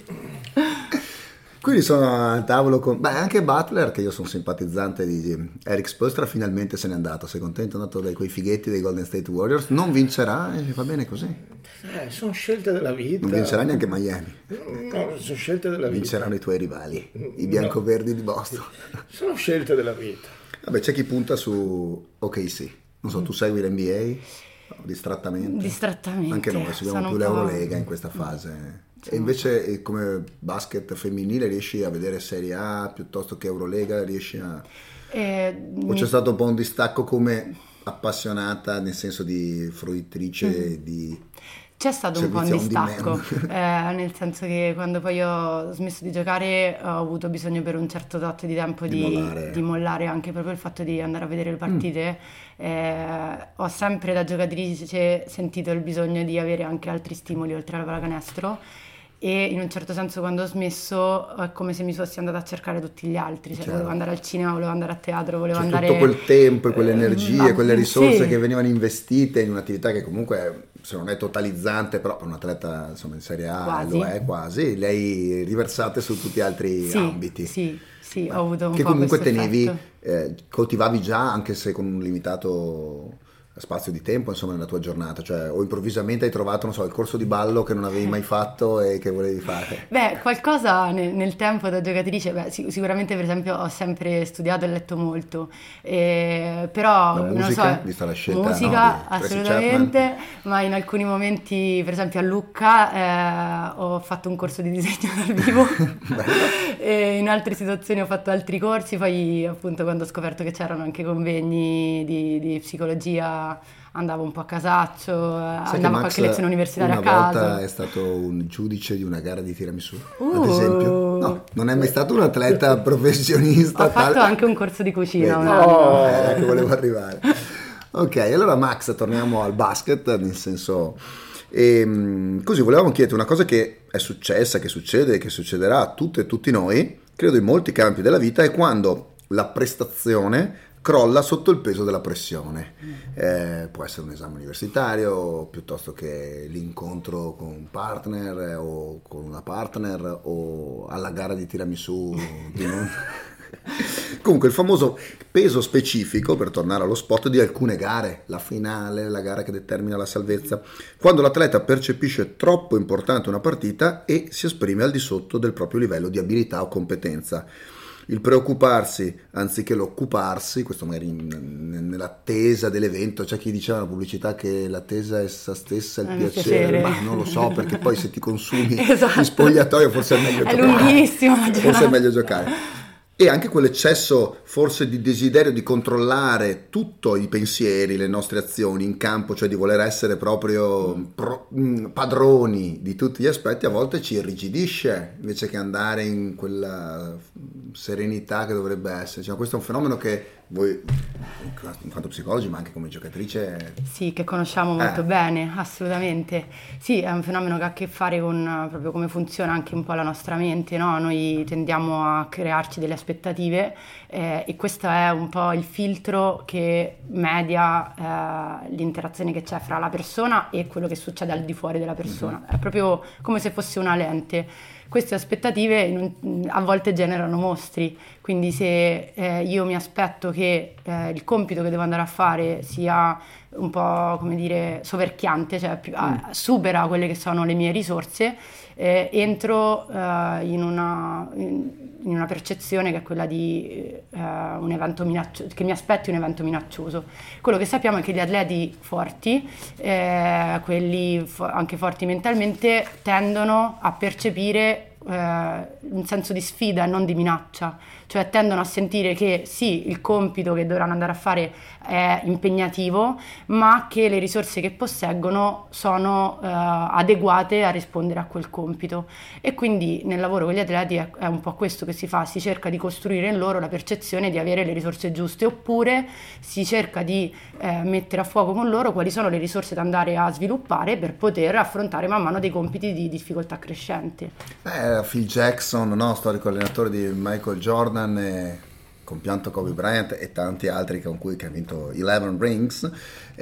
Quindi sono al tavolo con... Beh, anche Butler, che io sono simpatizzante di Eric Spoelstra, finalmente se n'è andato. Sei contento? È andato dai quei fighetti dei Golden State Warriors. Non vincerà e va bene così. Eh, sono scelte della vita. Non vincerà neanche Miami. No, sono scelte della vita. Vinceranno i tuoi rivali, i biancoverdi di Boston. Sono scelte della vita. Vabbè, c'è chi punta su O K C. Non so, tu segui l'N B A? No, distrattamente? Distrattamente. Anche noi seguiamo Sono più un po'- l'Eurolega in questa fase. E invece eh, come basket femminile riesci a vedere Serie A piuttosto che Eurolega? Riesci a... Eh, O c'è stato un po' un distacco come appassionata, nel senso di fruitrice Mm-hmm. di... C'è stato un po' un Servizio on distacco, demand. eh, nel senso che quando poi ho smesso di giocare ho avuto bisogno per un certo tot di tempo Di di, mollare. di mollare, anche proprio il fatto di andare a vedere le partite. Eh, ho sempre da giocatrice sentito il bisogno di avere anche altri stimoli oltre alla pallacanestro, e in un certo senso quando ho smesso è come se mi fossi andata a cercare tutti gli altri, cioè Chiaro. volevo andare al cinema, volevo andare a teatro, volevo Cioè, andare... tutto quel tempo e quelle eh, energie, ma- quelle risorse sì. che venivano investite in un'attività che comunque, se non è totalizzante, però per un atleta insomma in Serie A Quasi. lo è quasi, lei riversate su tutti gli altri Sì, ambiti. sì, sì, ho avuto un Che po' comunque questo tenevi, effetto. eh, coltivavi già, anche se con un limitato spazio di tempo, insomma, nella tua giornata, cioè o improvvisamente hai trovato, non so, il corso di ballo che non avevi mai fatto e che volevi fare. Beh, qualcosa nel, nel tempo da giocatrice, beh, sic- sicuramente per esempio ho sempre studiato e letto molto, eh, però La non musica, so, vista la scelta, musica no, di Tracy assolutamente, ma in alcuni momenti, per esempio a Lucca, eh, ho fatto un corso di disegno dal vivo, e in altre situazioni ho fatto altri corsi, poi appunto quando ho scoperto che c'erano anche convegni di, di psicologia andavo un po' a casaccio, Sai che andavo a Max qualche lezione universitaria una a volta caso. è stato un giudice di una gara di tiramisù, Uh. ad esempio. No, non è mai stato un atleta professionista. Ho fatto tal- anche un corso di cucina un Vedi? anno. Oh. Eh, che volevo arrivare. Ok, allora Max, torniamo al basket, nel senso... ehm, così volevamo chiederti una cosa che è successa, che succede, che succederà a tutte e tutti noi, credo in molti campi della vita, è quando la prestazione crolla sotto il peso della pressione. Eh, può essere un esame universitario, piuttosto che l'incontro con un partner eh, o con una partner, o alla gara di tiramisù di non... Comunque il famoso peso specifico, per tornare allo spot, di alcune gare, la finale, la gara che determina la salvezza, quando l'atleta percepisce troppo importante una partita e si esprime al di sotto del proprio livello di abilità o competenza. Il preoccuparsi anziché l'occuparsi, questo magari in- nell'attesa dell'evento, c'è chi diceva nella pubblicità che l'attesa è essa stessa, il È il piacere, piacere. ma non lo so, perché poi se ti consumi Esatto. in spogliatoio forse è meglio È giocare. lunghissimo la Forse è giornata. meglio giocare. E anche quell'eccesso forse di desiderio di controllare tutto i pensieri, le nostre azioni in campo, cioè di voler essere proprio pro- mh, padroni di tutti gli aspetti, a volte ci irrigidisce invece che andare in quella serenità che dovrebbe essere. Cioè, questo è un fenomeno che voi, in quanto psicologi, ma anche come giocatrice... Sì, che conosciamo molto Eh. bene, assolutamente. Sì, è un fenomeno che ha a che fare con eh, proprio come funziona anche un po' la nostra mente, no? Noi tendiamo a crearci delle aspettative, eh, e questo è un po' il filtro che media eh, l'interazione che c'è fra la persona e quello che succede al di fuori della persona. È proprio come se fosse una lente. Queste aspettative in un- a volte generano mostri, quindi se eh, io mi aspetto che eh, il compito che devo andare a fare sia un po', come dire, soverchiante, cioè più- ah, supera quelle che sono le mie risorse, eh, entro eh, in una, in, in una percezione che è quella di eh, un evento minaccioso, che mi aspetti un evento minaccioso. Quello che sappiamo è che gli atleti forti, eh, quelli fo- anche forti mentalmente, tendono a percepire eh, un senso di sfida e non di minaccia, cioè tendono a sentire che sì, il compito che dovranno andare a fare è impegnativo, ma che le risorse che posseggono sono eh, adeguate a rispondere a quel compito. E quindi nel lavoro con gli atleti è, è un po' questo che si fa, si cerca di costruire in loro la percezione di avere le risorse giuste, oppure si cerca di eh, mettere a fuoco con loro quali sono le risorse da andare a sviluppare per poter affrontare man mano dei compiti di difficoltà crescente. Eh, Phil Jackson, no? Storico allenatore di Michael Jordan, e compianto Kobe Bryant e tanti altri con cui che ha vinto undici rings,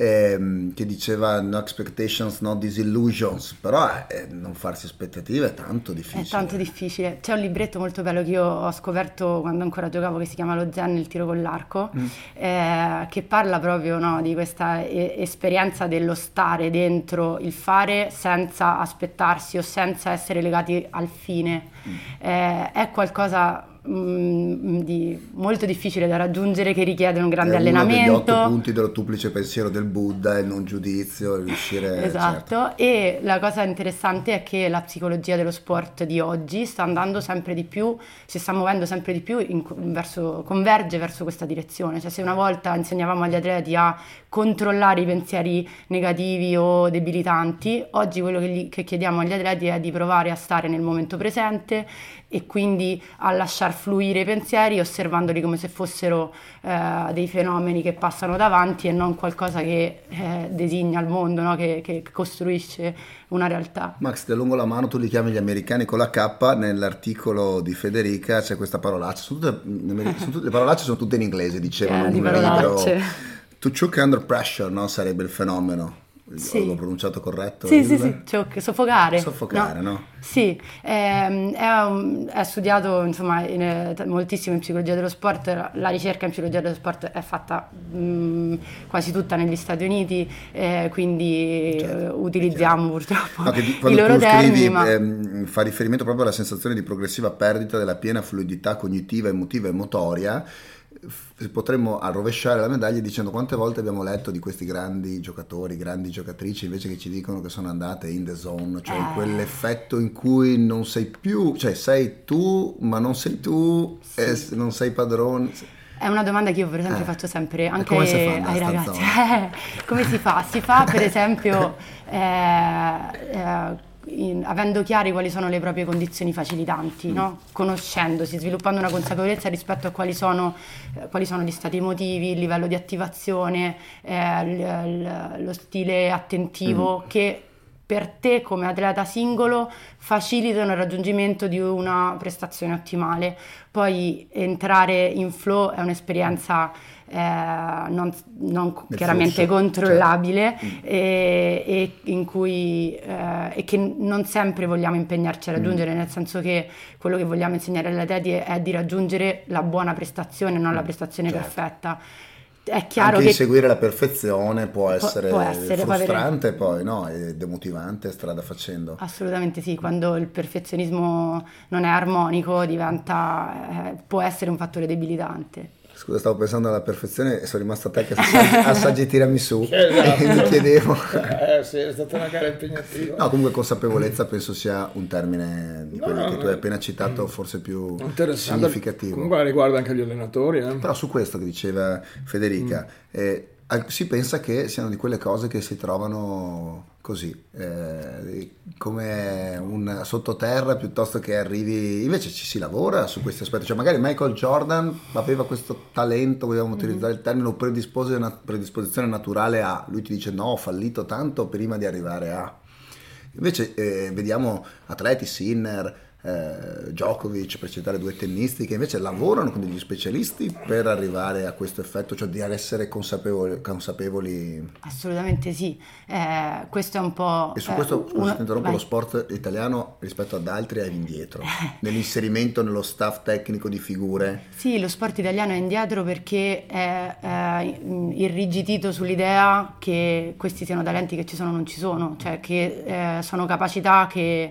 ehm, che diceva no expectations, no disillusions, però eh, non farsi aspettative è tanto difficile. È tanto difficile. C'è un libretto molto bello che io ho scoperto quando ancora giocavo, che si chiama Lo Zen, il tiro con l'arco, Mm. eh, che parla proprio, no, di questa e- esperienza dello stare dentro il fare senza aspettarsi o senza essere legati al fine. Mm. Eh, è qualcosa mh, di, molto difficile da raggiungere, che richiede un grande è allenamento. Uno degli otto punti dell'ottuplice pensiero del Buddha, il non giudizio, riuscire... Esatto, certo. E la cosa interessante è che la psicologia dello sport di oggi sta andando sempre di più, si sta muovendo sempre di più in, verso, converge verso questa direzione. Cioè, se una volta insegnavamo agli atleti a controllare i pensieri negativi o debilitanti, oggi quello che, gli, che chiediamo agli atleti è di provare a stare nel momento presente e quindi a lasciar fluire i pensieri, osservandoli come se fossero eh, dei fenomeni che passano davanti e non qualcosa che eh, designa il mondo, no? che, che costruisce una realtà. Max, ti allungo la mano, tu li chiami gli americani con la K, nell'articolo di Federica c'è questa parolaccia, sono tutte, sono tutte, le parolacce sono tutte in inglese, dicevano eh, in un libro. To choke under pressure, no? Sarebbe il fenomeno. Sì. L'ho pronunciato corretto? Sì, il... sì, sì, choke, soffocare. Soffocare, no? no? Sì, è, è, un, è studiato insomma in, moltissimo in psicologia dello sport, la ricerca in psicologia dello sport è fatta mh, quasi tutta negli Stati Uniti, eh, quindi certo, eh, utilizziamo purtroppo no, che, i loro tu termini. Scrivi, ma... ehm, fa riferimento proprio alla sensazione di progressiva perdita della piena fluidità cognitiva, emotiva e motoria. Potremmo arrovesciare la medaglia dicendo quante volte abbiamo letto di questi grandi giocatori, grandi giocatrici invece che ci dicono che sono andate in the zone, cioè eh. in quell'effetto in cui non sei più, cioè sei tu ma non sei tu, sì. e non sei padrone. È una domanda che io per esempio eh. faccio sempre anche ai ragazzi. Eh, come si fa? Si fa per esempio eh, eh, In, avendo chiari quali sono le proprie condizioni facilitanti, mm. no? Conoscendosi, sviluppando una consapevolezza rispetto a quali sono, eh, quali sono gli stati emotivi, il livello di attivazione, eh, l, l, lo stile attentivo mm. che per te come atleta singolo facilitano il raggiungimento di una prestazione ottimale. Poi entrare in flow è un'esperienza eh, non, non chiaramente flusso, controllabile, certo. e, e in cui eh, e che non sempre vogliamo impegnarci a raggiungere, mm. nel senso che quello che vogliamo insegnare agli atleti è, è di raggiungere la buona prestazione, non la prestazione certo. perfetta. È chiaro anche che inseguire la perfezione può essere, può essere frustrante, poi no, è demotivante strada facendo. Assolutamente sì, quando il perfezionismo non è armonico diventa, eh, può essere un fattore debilitante. Scusa, stavo pensando alla perfezione e sono rimasto a te che assaggi, assaggi tiramisù esatto. e mi chiedevo eh sì, è stata una gara impegnativa. No, comunque consapevolezza penso sia un termine di quello no, no, che tu hai appena citato forse più significativo. Comunque riguarda anche gli allenatori, eh. Però su questo che diceva Federica, mm. eh, si pensa che siano di quelle cose che si trovano così, eh, come un sottoterra, piuttosto che arrivi, invece ci si lavora su questi aspetti, cioè magari Michael Jordan aveva questo talento, vogliamo utilizzare mm-hmm. il termine, o predisposizione naturale a, lui ti dice no, ho fallito tanto prima di arrivare a, invece eh, vediamo atleti, Sinner, Eh, Djokovic, per citare due tennisti, che invece lavorano con degli specialisti per arrivare a questo effetto, cioè di essere consapevoli, consapevoli. Assolutamente sì, eh, questo è un po'... E su questo, eh, scusa, una... ti interrompo, lo sport italiano rispetto ad altri è indietro, nell'inserimento nello staff tecnico di figure. Sì, lo sport italiano è indietro perché è, è irrigidito sull'idea che questi siano talenti che ci sono o non ci sono, cioè che eh, sono capacità che...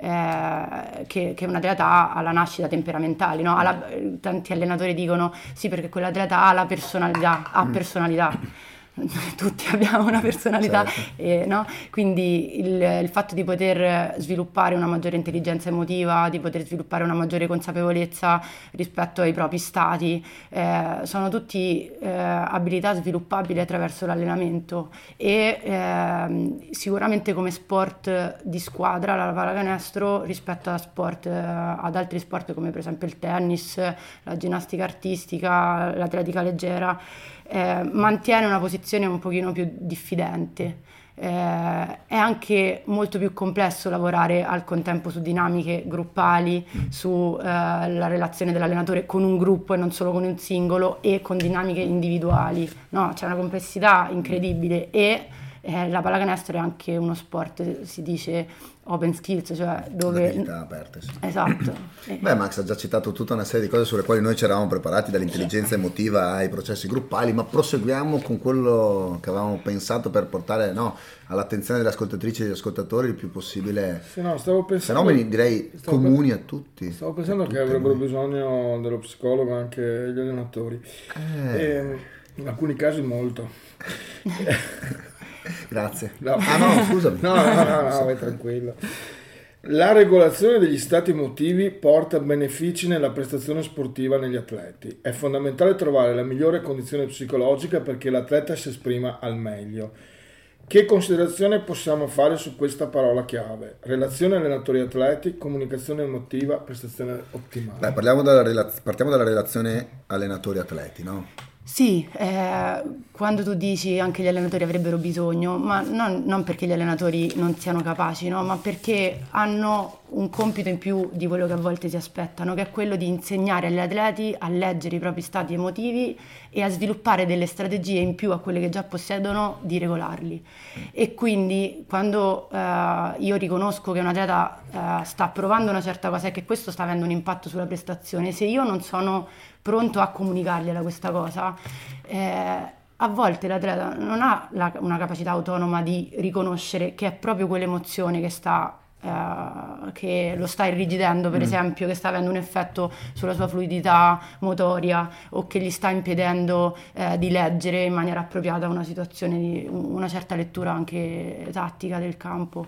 Eh, che, che un atleta ha alla nascita, temperamentali, no? Alla, tanti allenatori dicono sì perché quell'atleta ha la personalità, ha personalità. Tutti abbiamo una personalità, certo. eh, no? Quindi il, il fatto di poter sviluppare una maggiore intelligenza emotiva, di poter sviluppare una maggiore consapevolezza rispetto ai propri stati, eh, sono tutti eh, abilità sviluppabili attraverso l'allenamento e eh, sicuramente come sport di squadra la pallacanestro rispetto a sport, eh, ad altri sport come per esempio il tennis, la ginnastica artistica, l'atletica leggera, Eh, mantiene una posizione un pochino più diffidente. Eh, è anche molto più complesso lavorare al contempo su dinamiche gruppali, su eh, la relazione dell'allenatore con un gruppo e non solo con un singolo, e con dinamiche individuali, no? C'è una complessità incredibile e Eh, la pallacanestro è anche uno sport, si dice open skills, cioè dove... Abilità aperte, sì. Esatto. Beh, Max ha già citato tutta una serie di cose sulle quali noi ci eravamo preparati, dall'intelligenza emotiva ai processi gruppali, ma proseguiamo con quello che avevamo pensato per portare, no, all'attenzione delle ascoltatrici e degli ascoltatori il più possibile Sì, no, stavo pensando, fenomeni, direi, stavo comuni pe- a tutti. Stavo pensando a che tutte avrebbero noi. bisogno dello psicologo anche gli allenatori. Eh. E in alcuni casi molto. Grazie. No. Ah no, scusami. No, no, no, no, vai tranquillo. La regolazione degli stati emotivi porta benefici nella prestazione sportiva negli atleti. È fondamentale trovare la migliore condizione psicologica perché l'atleta si esprima al meglio. Che considerazione possiamo fare su questa parola chiave? Relazione allenatori-atleti, comunicazione emotiva, prestazione ottimale. Dai, parliamo dalla relaz- partiamo dalla relazione allenatori-atleti, no? Sì, eh, quando tu dici anche gli allenatori avrebbero bisogno, ma non, non perché gli allenatori non siano capaci, no? Ma perché hanno un compito in più di quello che a volte si aspettano, che è quello di insegnare agli atleti a leggere i propri stati emotivi e a sviluppare delle strategie in più a quelle che già possiedono di regolarli. E quindi quando eh, io riconosco che un atleta eh, sta provando una certa cosa e che questo sta avendo un impatto sulla prestazione, se io non sono pronto a comunicargliela questa cosa, eh, a volte l'atleta non ha la- una capacità autonoma di riconoscere che è proprio quell'emozione che sta eh, che lo sta irrigidendo, per esempio, che sta avendo un effetto sulla sua fluidità motoria o che gli sta impedendo eh, di leggere in maniera appropriata una situazione di una certa lettura anche tattica del campo.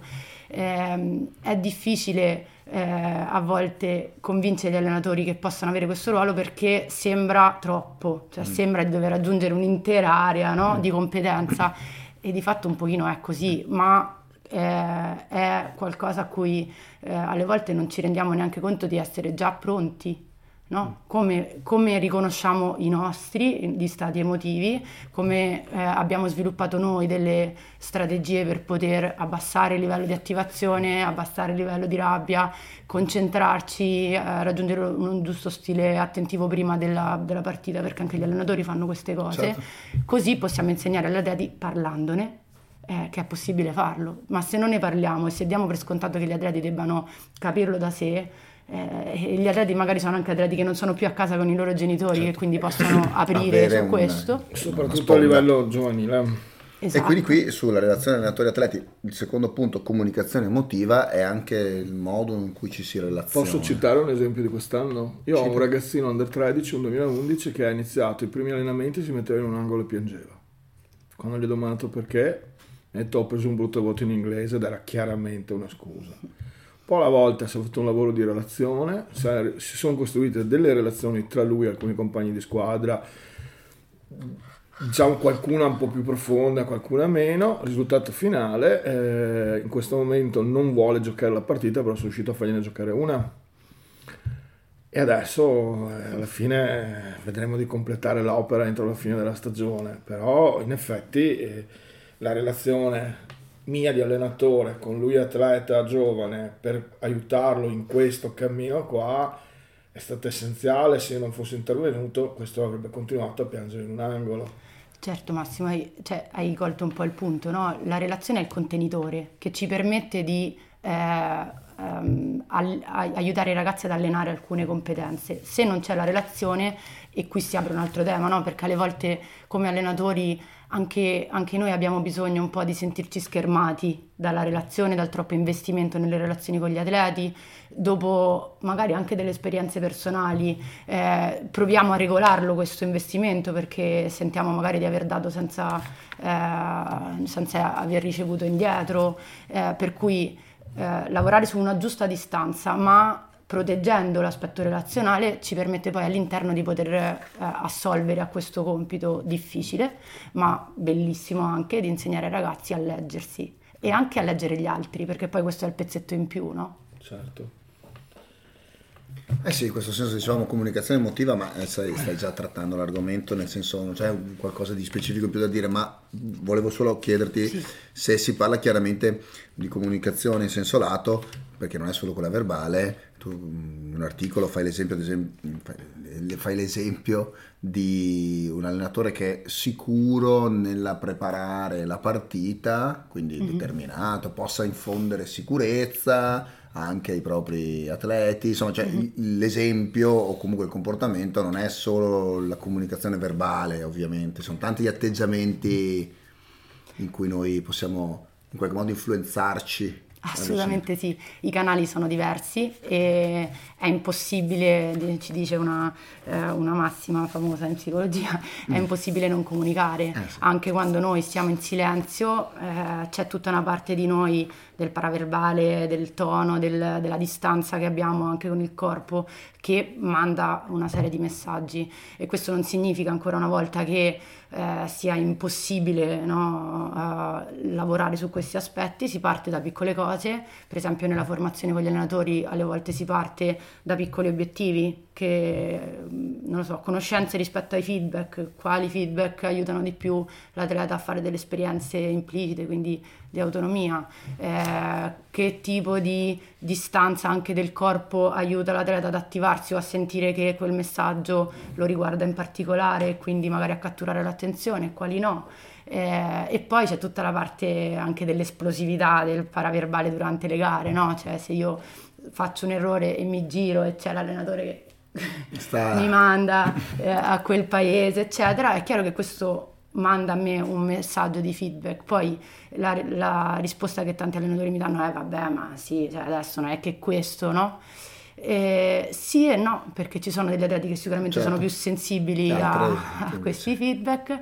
Ehm, è difficile eh, a volte convincere gli allenatori che possano avere questo ruolo perché sembra troppo, cioè sembra di dover raggiungere un'intera area, no, di competenza, e di fatto un pochino è così, ma eh, è qualcosa a cui eh, alle volte non ci rendiamo neanche conto di essere già pronti, no? Come, come riconosciamo i nostri gli stati emotivi, come eh, abbiamo sviluppato noi delle strategie per poter abbassare il livello di attivazione, abbassare il livello di rabbia, concentrarci, eh, raggiungere un giusto stile attentivo prima della, della partita, perché anche gli allenatori fanno queste cose. Certo. Così possiamo insegnare agli atleti parlandone, eh, che è possibile farlo, ma se non ne parliamo e se diamo per scontato che gli atleti debbano capirlo da sé, eh, e gli atleti magari sono anche atleti che non sono più a casa con i loro genitori, Certo. che quindi possono aprire Avere su un- questo. Soprattutto sponda. a livello giovanile. Esatto. E quindi qui sulla relazione allenatori-atleti il secondo punto, comunicazione emotiva, è anche il modo in cui ci si relaziona. Posso citare un esempio di quest'anno? Io ho Cita. un ragazzino under tredici, un duemilaundici, che ha iniziato i primi allenamenti, si metteva in un angolo e piangeva. Quando gli ho domandato perché, mi ha detto ho preso un brutto voto in inglese ed era chiaramente una scusa. Poi alla volta si è fatto un lavoro di relazione, si sono costruite delle relazioni tra lui e alcuni compagni di squadra, diciamo qualcuna un po' più profonda, qualcuna meno. Risultato finale, eh, in questo momento non vuole giocare la partita, però sono riuscito a fargliene giocare una. E adesso eh, alla fine vedremo di completare l'opera entro la fine della stagione, però in effetti eh, la relazione mia di allenatore con lui atleta giovane per aiutarlo in questo cammino qua è stata essenziale. Se io non fossi intervenuto questo avrebbe continuato a piangere in un angolo. Certo Massimo, hai, cioè, hai colto un po' il punto, no? La relazione è il contenitore che ci permette di eh, ehm, al- a- aiutare i ragazzi ad allenare alcune competenze. Se non c'è la relazione, e qui si apre un altro tema, no? Perché alle volte come allenatori anche, anche noi abbiamo bisogno un po' di sentirci schermati dalla relazione, dal troppo investimento nelle relazioni con gli atleti. Dopo magari anche delle esperienze personali eh, proviamo a regolarlo questo investimento perché sentiamo magari di aver dato senza, eh, senza aver ricevuto indietro, eh, per cui eh, lavorare su una giusta distanza ma proteggendo l'aspetto relazionale ci permette poi all'interno di poter eh, assolvere a questo compito difficile ma bellissimo anche, di insegnare ai ragazzi a leggersi e anche a leggere gli altri, perché poi questo è il pezzetto in più, no? Certo. Eh sì, in questo senso diciamo comunicazione emotiva, ma eh, stai, stai già trattando l'argomento, nel senso non c'è qualcosa di specifico in più da dire, ma volevo solo chiederti Sì. se si parla chiaramente di comunicazione in senso lato, perché non è solo quella verbale. Tu in un articolo fai l'esempio, ad esempio, fai- fai l'esempio di un allenatore che è sicuro nella preparare la partita, quindi determinato, possa infondere sicurezza anche ai propri atleti, insomma, cioè, il- l'esempio o comunque il comportamento non è solo la comunicazione verbale, ovviamente, sono tanti gli atteggiamenti in cui noi possiamo in qualche modo influenzarci. Assolutamente sì, i canali sono diversi e è impossibile, di- ci dice una, eh, una massima famosa in psicologia, è impossibile non comunicare, sì. anche quando noi stiamo in silenzio, eh, c'è tutta una parte di noi, del paraverbale, del tono, del- della distanza che abbiamo anche con il corpo, che manda una serie di messaggi, e questo non significa ancora una volta che eh, sia impossibile, no, eh, lavorare su questi aspetti. Si parte da piccole cose, per esempio nella formazione con gli allenatori alle volte si parte da piccoli obiettivi che, non lo so, conoscenze rispetto ai feedback, quali feedback aiutano di più l'atleta a fare delle esperienze implicite, quindi di autonomia, eh, che tipo di distanza anche del corpo aiuta l'atleta ad attivarsi o a sentire che quel messaggio lo riguarda in particolare e quindi magari a catturare l'attenzione, quali no. Eh, e poi c'è tutta la parte anche dell'esplosività del paraverbale durante le gare, no? Cioè, se io faccio un errore e mi giro e c'è l'allenatore che Sta- mi manda eh, a quel paese, eccetera, è chiaro che questo manda a me un messaggio di feedback. Poi la, la risposta che tanti allenatori mi danno è vabbè, ma sì, cioè adesso non è che questo, no? Eh, sì e no, perché ci sono degli atleti che sicuramente Certo. sono più sensibili E a, altre a invece. questi feedback,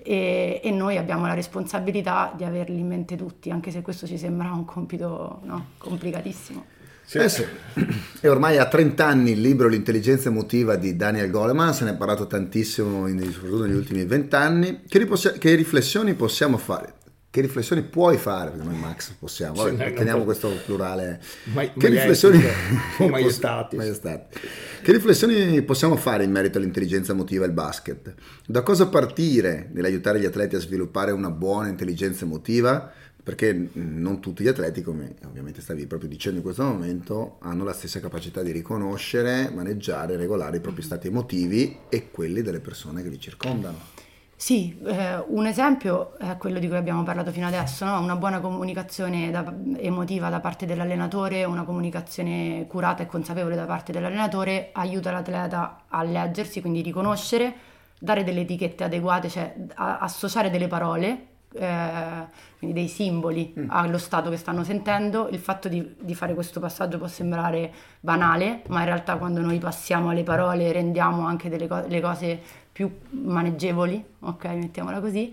e, e noi abbiamo la responsabilità di averli in mente tutti, anche se questo ci sembra un compito, no, complicatissimo. Sì. Eh sì. E ormai ha trenta anni il libro L'intelligenza emotiva di Daniel Goleman, se ne è parlato tantissimo in- soprattutto negli ultimi vent'anni. Che, ripossia- che riflessioni possiamo fare? Che riflessioni puoi fare? Perché noi Max possiamo, vabbè, Sì, non teniamo po- questo plurale. Ma- che riflessioni o maiestatis. Maiestatis. Che riflessioni possiamo fare in merito all'intelligenza emotiva e al basket? Da cosa partire nell'aiutare gli atleti a sviluppare una buona intelligenza emotiva? Perché non tutti gli atleti, come ovviamente stavi proprio dicendo in questo momento, hanno la stessa capacità di riconoscere, maneggiare, regolare i propri stati emotivi e quelli delle persone che li circondano. Sì, eh, un esempio è quello di cui abbiamo parlato fino adesso, no? Una buona comunicazione da- emotiva da parte dell'allenatore, una comunicazione curata e consapevole da parte dell'allenatore aiuta l'atleta a leggersi, quindi riconoscere, dare delle etichette adeguate, cioè a- associare delle parole, eh, quindi dei simboli allo stato che stanno sentendo. Il fatto di, di fare questo passaggio può sembrare banale, ma in realtà quando noi passiamo alle parole rendiamo anche delle co- le cose più maneggevoli, ok, mettiamola così.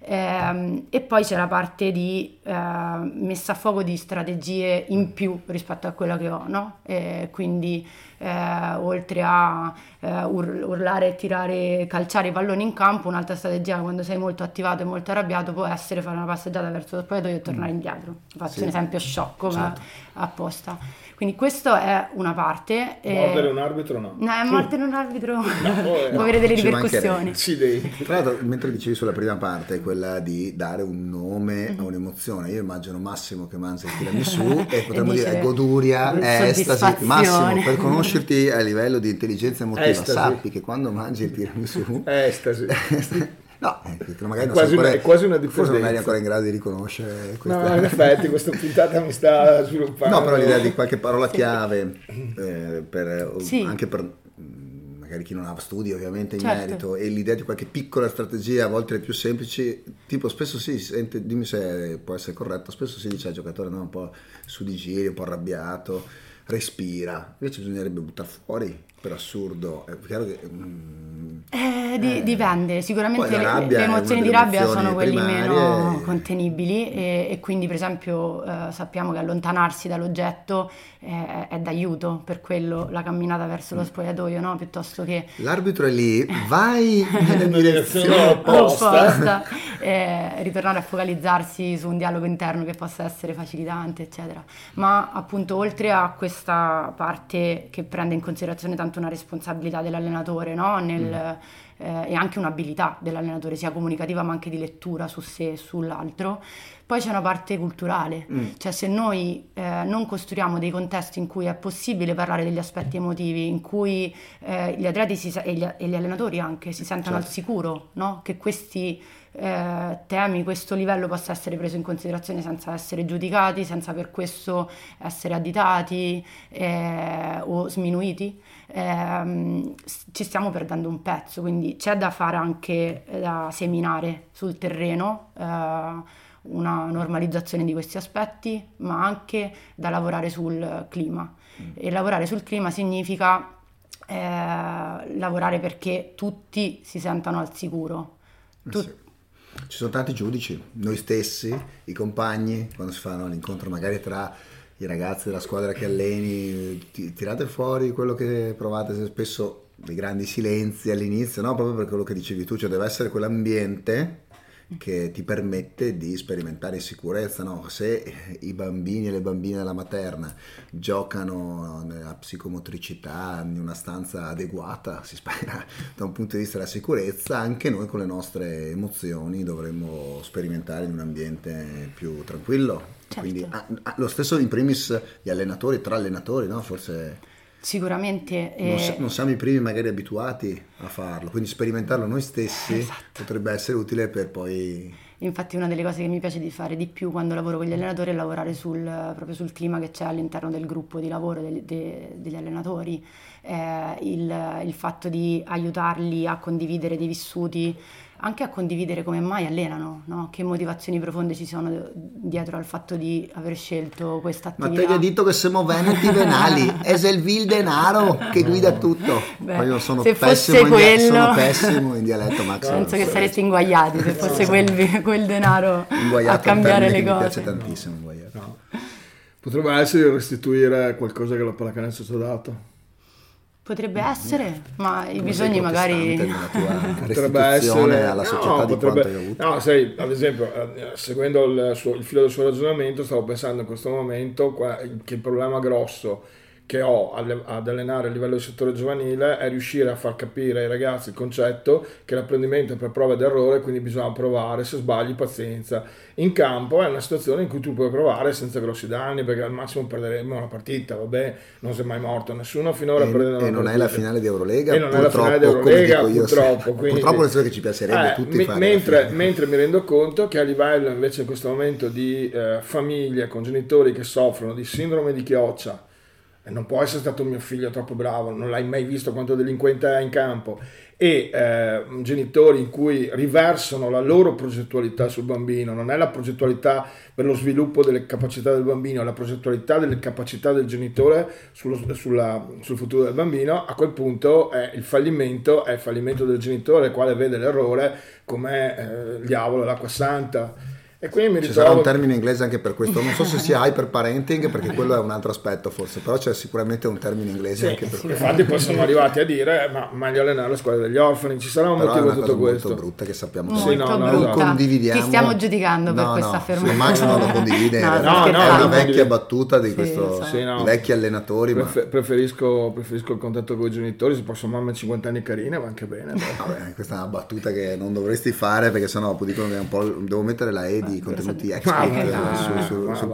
Ehm, e poi c'è la parte di eh, messa a fuoco di strategie in più rispetto a quella che ho, no? E quindi eh, oltre a eh, ur- urlare, tirare, calciare i palloni in campo, un'altra strategia quando sei molto attivato e molto arrabbiato può essere fare una passeggiata verso lo spogliatoio e tornare indietro. Faccio Sì. un esempio sciocco, ma Certo. apposta. Quindi questa è una parte. e- Mordere un arbitro no. No, mordere un arbitro eh, può avere delle ci ripercussioni. mancherebbe. Sì, dei... Tra l'altro, mentre dicevi sulla prima parte, quella di dare un nome a un'emozione, io immagino Massimo che mangia il tiramisù e potremmo dice, dire è goduria, è estasi. soddisfazione. Massimo, per conoscerti a livello di intelligenza emotiva, Estasi. sappi che quando mangi il tiramisù... Estasi. No, eh, perché magari non È quasi sei ancora, una- è quasi una forse non eri dipendenza. ancora in grado di riconoscere No, questa... in effetti questa puntata mi sta sviluppando. No, però l'idea di qualche parola chiave eh, per, Sì. anche per mh, magari chi non ha studi ovviamente in Certo. merito, e l'idea di qualche piccola strategia, a volte le più semplici, tipo spesso si sente, dimmi se può essere corretto, spesso si dice al giocatore no, un po' su di giri, un po' arrabbiato, respira, invece bisognerebbe buttare fuori, per assurdo, è chiaro che... mh, Eh, di- dipende, sicuramente Poi la le, rabbia le è una emozioni di delle rabbia emozioni sono quelli primarie. meno contenibili e, e quindi per esempio eh, sappiamo che allontanarsi dall'oggetto eh, è d'aiuto, per quello la camminata verso lo spogliatoio, no? Piuttosto che L'arbitro è lì, vai nella In direzione direzione opposta. opposta. Eh, eh, ritornare a focalizzarsi su un dialogo interno che possa essere facilitante, eccetera. Ma appunto oltre a questa parte che prende in considerazione tanto una responsabilità dell'allenatore, no? Nel, mm. eh, e anche un'abilità dell'allenatore sia comunicativa ma anche di lettura su sé e sull'altro, poi c'è una parte culturale, mm. cioè se noi eh, non costruiamo dei contesti in cui è possibile parlare degli aspetti emotivi, in cui eh, gli atleti si, e, gli, e gli allenatori anche si sentano certo. al sicuro, no? Che questi eh, temi, questo livello possa essere preso in considerazione senza essere giudicati, senza per questo essere additati eh, o sminuiti, eh, ci stiamo perdendo un pezzo, quindi c'è da fare anche da seminare sul terreno eh, una normalizzazione di questi aspetti, ma anche da lavorare sul clima. Mm. E lavorare sul clima significa eh, lavorare perché tutti si sentano al sicuro. Eh sì. Ci sono tanti giudici, noi stessi, i compagni, quando si fanno l'incontro magari tra i ragazzi della squadra che alleni, tirate fuori quello che provate, spesso dei grandi silenzi all'inizio, no? Proprio per quello che dicevi tu, cioè deve essere quell'ambiente che ti permette di sperimentare in sicurezza, no? Se i bambini e le bambine della materna giocano nella psicomotricità in una stanza adeguata, si spera da un punto di vista della sicurezza, anche noi con le nostre emozioni dovremmo sperimentare in un ambiente più tranquillo. Certo. Quindi ah, ah, lo stesso in primis gli allenatori, tra allenatori, no? Forse sicuramente eh... non, non siamo i primi magari abituati a farlo, quindi sperimentarlo noi stessi esatto. potrebbe essere utile per poi... Infatti una delle cose che mi piace di fare di più quando lavoro con gli allenatori è lavorare sul, proprio sul clima che c'è all'interno del gruppo di lavoro de, de, degli allenatori, eh, il, il fatto di aiutarli a condividere dei vissuti, anche a condividere come mai allenano, no? Che motivazioni profonde ci sono dietro al fatto di aver scelto questa attività. Ma te gli hai detto che siamo veneti venali, è il vil denaro che guida tutto. Beh, Poi io sono se pessimo, fosse quello, in, sono pessimo in dialetto, Max. Penso che sareste inguaiati se fosse quel, quel denaro a cambiare le cose. Mi piace tantissimo inguaiato. No. Potrebbe essere restituire qualcosa che la pallacanestro ci ha dato. Potrebbe essere, ma i bisogni magari potrebbe essere alla società no, di potrebbe, quanto hai avuto. No, sai, ad esempio, seguendo il, suo, il filo del suo ragionamento, stavo pensando in questo momento che il problema grosso che ho ad allenare a livello del settore giovanile è riuscire a far capire ai ragazzi il concetto che l'apprendimento è per prova ed errore, quindi bisogna provare, se sbagli pazienza. In campo è una situazione in cui tu puoi provare senza grossi danni, perché al massimo perderemo una partita, vabbè, non si è mai morto nessuno finora e, perdendo una e non partita. è la finale di Eurolega, e non è la finale di Eurolega, purtroppo, quindi, purtroppo nel senso che ci piacerebbe eh, tutti mi, fare mentre, mentre mi rendo conto che a livello invece in questo momento di eh, famiglie con genitori che soffrono di sindrome di chioccia, non può essere stato mio figlio troppo bravo, non l'hai mai visto quanto delinquente è in campo, e eh, genitori in cui riversano la loro progettualità sul bambino, non è la progettualità per lo sviluppo delle capacità del bambino, è la progettualità delle capacità del genitore sullo, sulla, sul futuro del bambino, a quel punto è il fallimento è il fallimento del genitore, il quale vede l'errore come eh, il diavolo, l'acqua santa. E quindi mi ci ritrovo... sarà un termine inglese anche per questo, non so se sia hyperparenting, perché quello è un altro aspetto forse, però c'è sicuramente un termine inglese sì, anche per questo. Infatti poi siamo arrivati a dire ma meglio allenare la squadra degli orfani, ci sarà un però motivo è una tutto cosa questo molto brutta che sappiamo molto sì, no, no, non esatto. condividiamo. Ti stiamo giudicando per no, questa no, affermazione. Max non lo condivide, no, no, no, è una no, vecchia no, battuta di sì, questo sì, no. vecchi allenatori. Prefer- ma... preferisco, preferisco il contatto con i genitori, se posso mamme cinquanta anni carine va anche bene. Vabbè, questa è una battuta che non dovresti fare perché sennò poi dicono che è un po' devo mettere la E di contenuti extra. Ah, su, su, ah, su.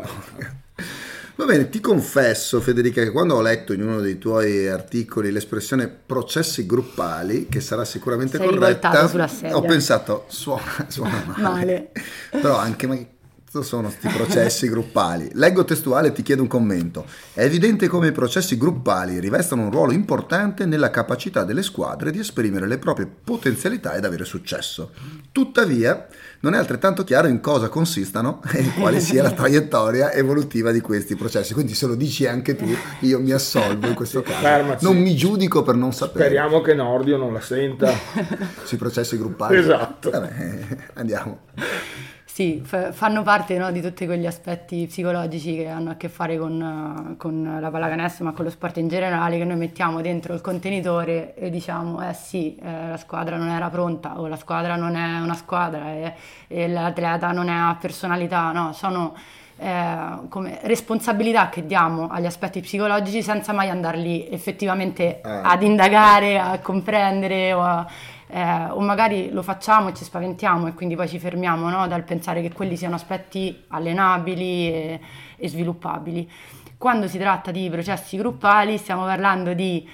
Va bene, ti confesso Federica che quando ho letto in uno dei tuoi articoli l'espressione processi gruppali, che sarà sicuramente sei corretta, sulla sedia. ho pensato suona, suona male. male Però anche ma sono questi processi gruppali. Leggo testuale e ti chiedo un commento. È evidente come i processi gruppali rivestono un ruolo importante nella capacità delle squadre di esprimere le proprie potenzialità ed avere successo. Tuttavia, non è altrettanto chiaro in cosa consistano e quale sia la traiettoria evolutiva di questi processi. Quindi se lo dici anche tu, io mi assolvo in questo caso. Fermaci. Non mi giudico per non sapere. Speriamo che Nordio non la senta. Sui processi gruppali. Esatto. Vabbè, andiamo. sì, f- fanno parte, no, di tutti quegli aspetti psicologici che hanno a che fare con, con la pallacanestro, ma con lo sport in generale, che noi mettiamo dentro il contenitore e diciamo, eh sì, eh, la squadra non era pronta, o la squadra non è una squadra, e, e l'atleta non ha personalità, no, sono eh, come responsabilità che diamo agli aspetti psicologici senza mai andarli effettivamente Ah. ad indagare, a comprendere o a... Eh, o magari lo facciamo e ci spaventiamo e quindi poi ci fermiamo, no? Dal pensare che quelli siano aspetti allenabili e, e sviluppabili. Quando si tratta di processi gruppali stiamo parlando di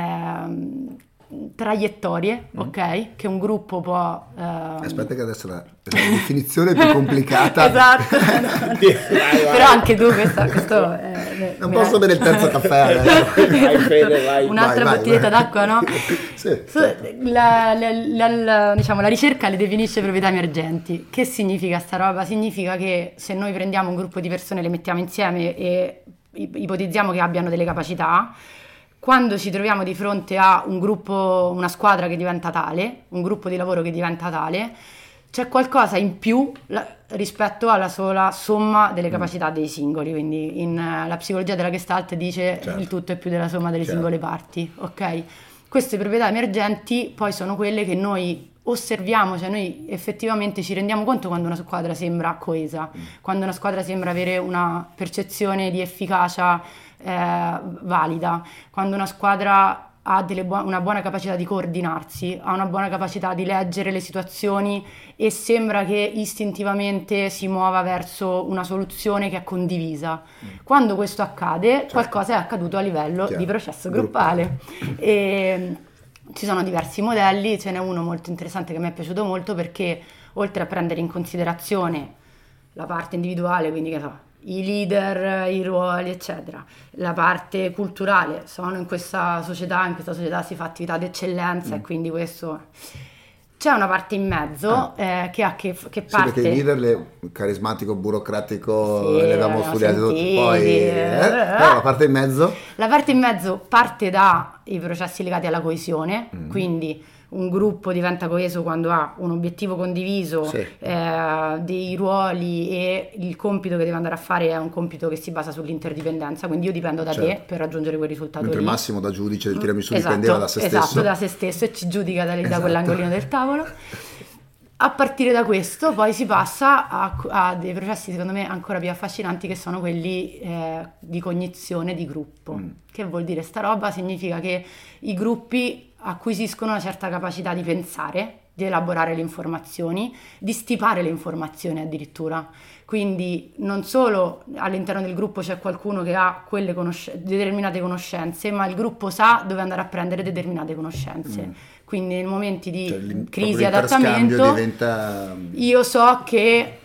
ehm, traiettorie, Mm. ok? Che un gruppo può... ehm, Aspetta che adesso la, la definizione è più complicata. esatto. Vai, vai. Però anche tu questo, questo eh, Non mi- posso bere il terzo caffè adesso. Vai, Fede, vai. Un'altra Vai, vai, bottiglietta vai. d'acqua, no? Sì, So- certo. la, la- la- la- diciamo, la ricerca le definisce proprietà emergenti. Che significa sta roba? Significa che se noi prendiamo un gruppo di persone, le mettiamo insieme e i- ipotizziamo che abbiano delle capacità, quando ci troviamo di fronte a un gruppo, una squadra che diventa tale, un gruppo di lavoro che diventa tale, c'è qualcosa in più la- rispetto alla sola somma delle capacità dei singoli. Quindi in, eh, la psicologia della Gestalt dice Certo. il tutto è più della somma delle Certo. singole parti, ok? Queste proprietà emergenti poi sono quelle che noi osserviamo, cioè noi effettivamente ci rendiamo conto quando una squadra sembra coesa, quando una squadra sembra avere una percezione di efficacia eh, valida, quando una squadra ha delle buo- una buona capacità di coordinarsi, ha una buona capacità di leggere le situazioni e sembra che istintivamente si muova verso una soluzione che è condivisa. Quando questo accade, qualcosa è accaduto a livello Chiaro. di processo gruppale. E ci sono diversi modelli, ce n'è uno molto interessante che mi è piaciuto molto perché oltre a prendere in considerazione la parte individuale, quindi che so, i leader, i ruoli, eccetera, la parte culturale, sono in questa società, in questa società si fa attività d'eccellenza e quindi questo... C'è una parte in mezzo eh, che ha che, che Sì, perché parte... il leader, le- carismatico, burocratico, Sì, le avevamo l'abbiamo studiati tutti, sentiti, poi eh, eh, però la parte in mezzo, La parte in mezzo parte dai processi legati alla coesione, quindi un gruppo diventa coeso quando ha un obiettivo condiviso, Sì. eh, dei ruoli e il compito che deve andare a fare è un compito che si basa sull'interdipendenza, quindi io dipendo da te Certo. per raggiungere quel risultato mentre lì. Massimo da giudice del tiramisù Esatto, dipendeva da se esatto, stesso. da se stesso e ci giudica da, lì, da Esatto. quell'angolino del tavolo. A partire da questo poi si passa a, a dei processi secondo me ancora più affascinanti che sono quelli eh, di cognizione di gruppo. Mm. Che vuol dire sta roba? Significa che i gruppi acquisiscono una certa capacità di pensare, di elaborare le informazioni, di stipare le informazioni addirittura. Quindi non solo all'interno del gruppo c'è qualcuno che ha quelle conosc- determinate conoscenze, ma il gruppo sa dove andare a prendere determinate conoscenze. Mm. Quindi nei momenti di Cioè, l'in- crisi, proprio l'interscambio adattamento, diventa io so che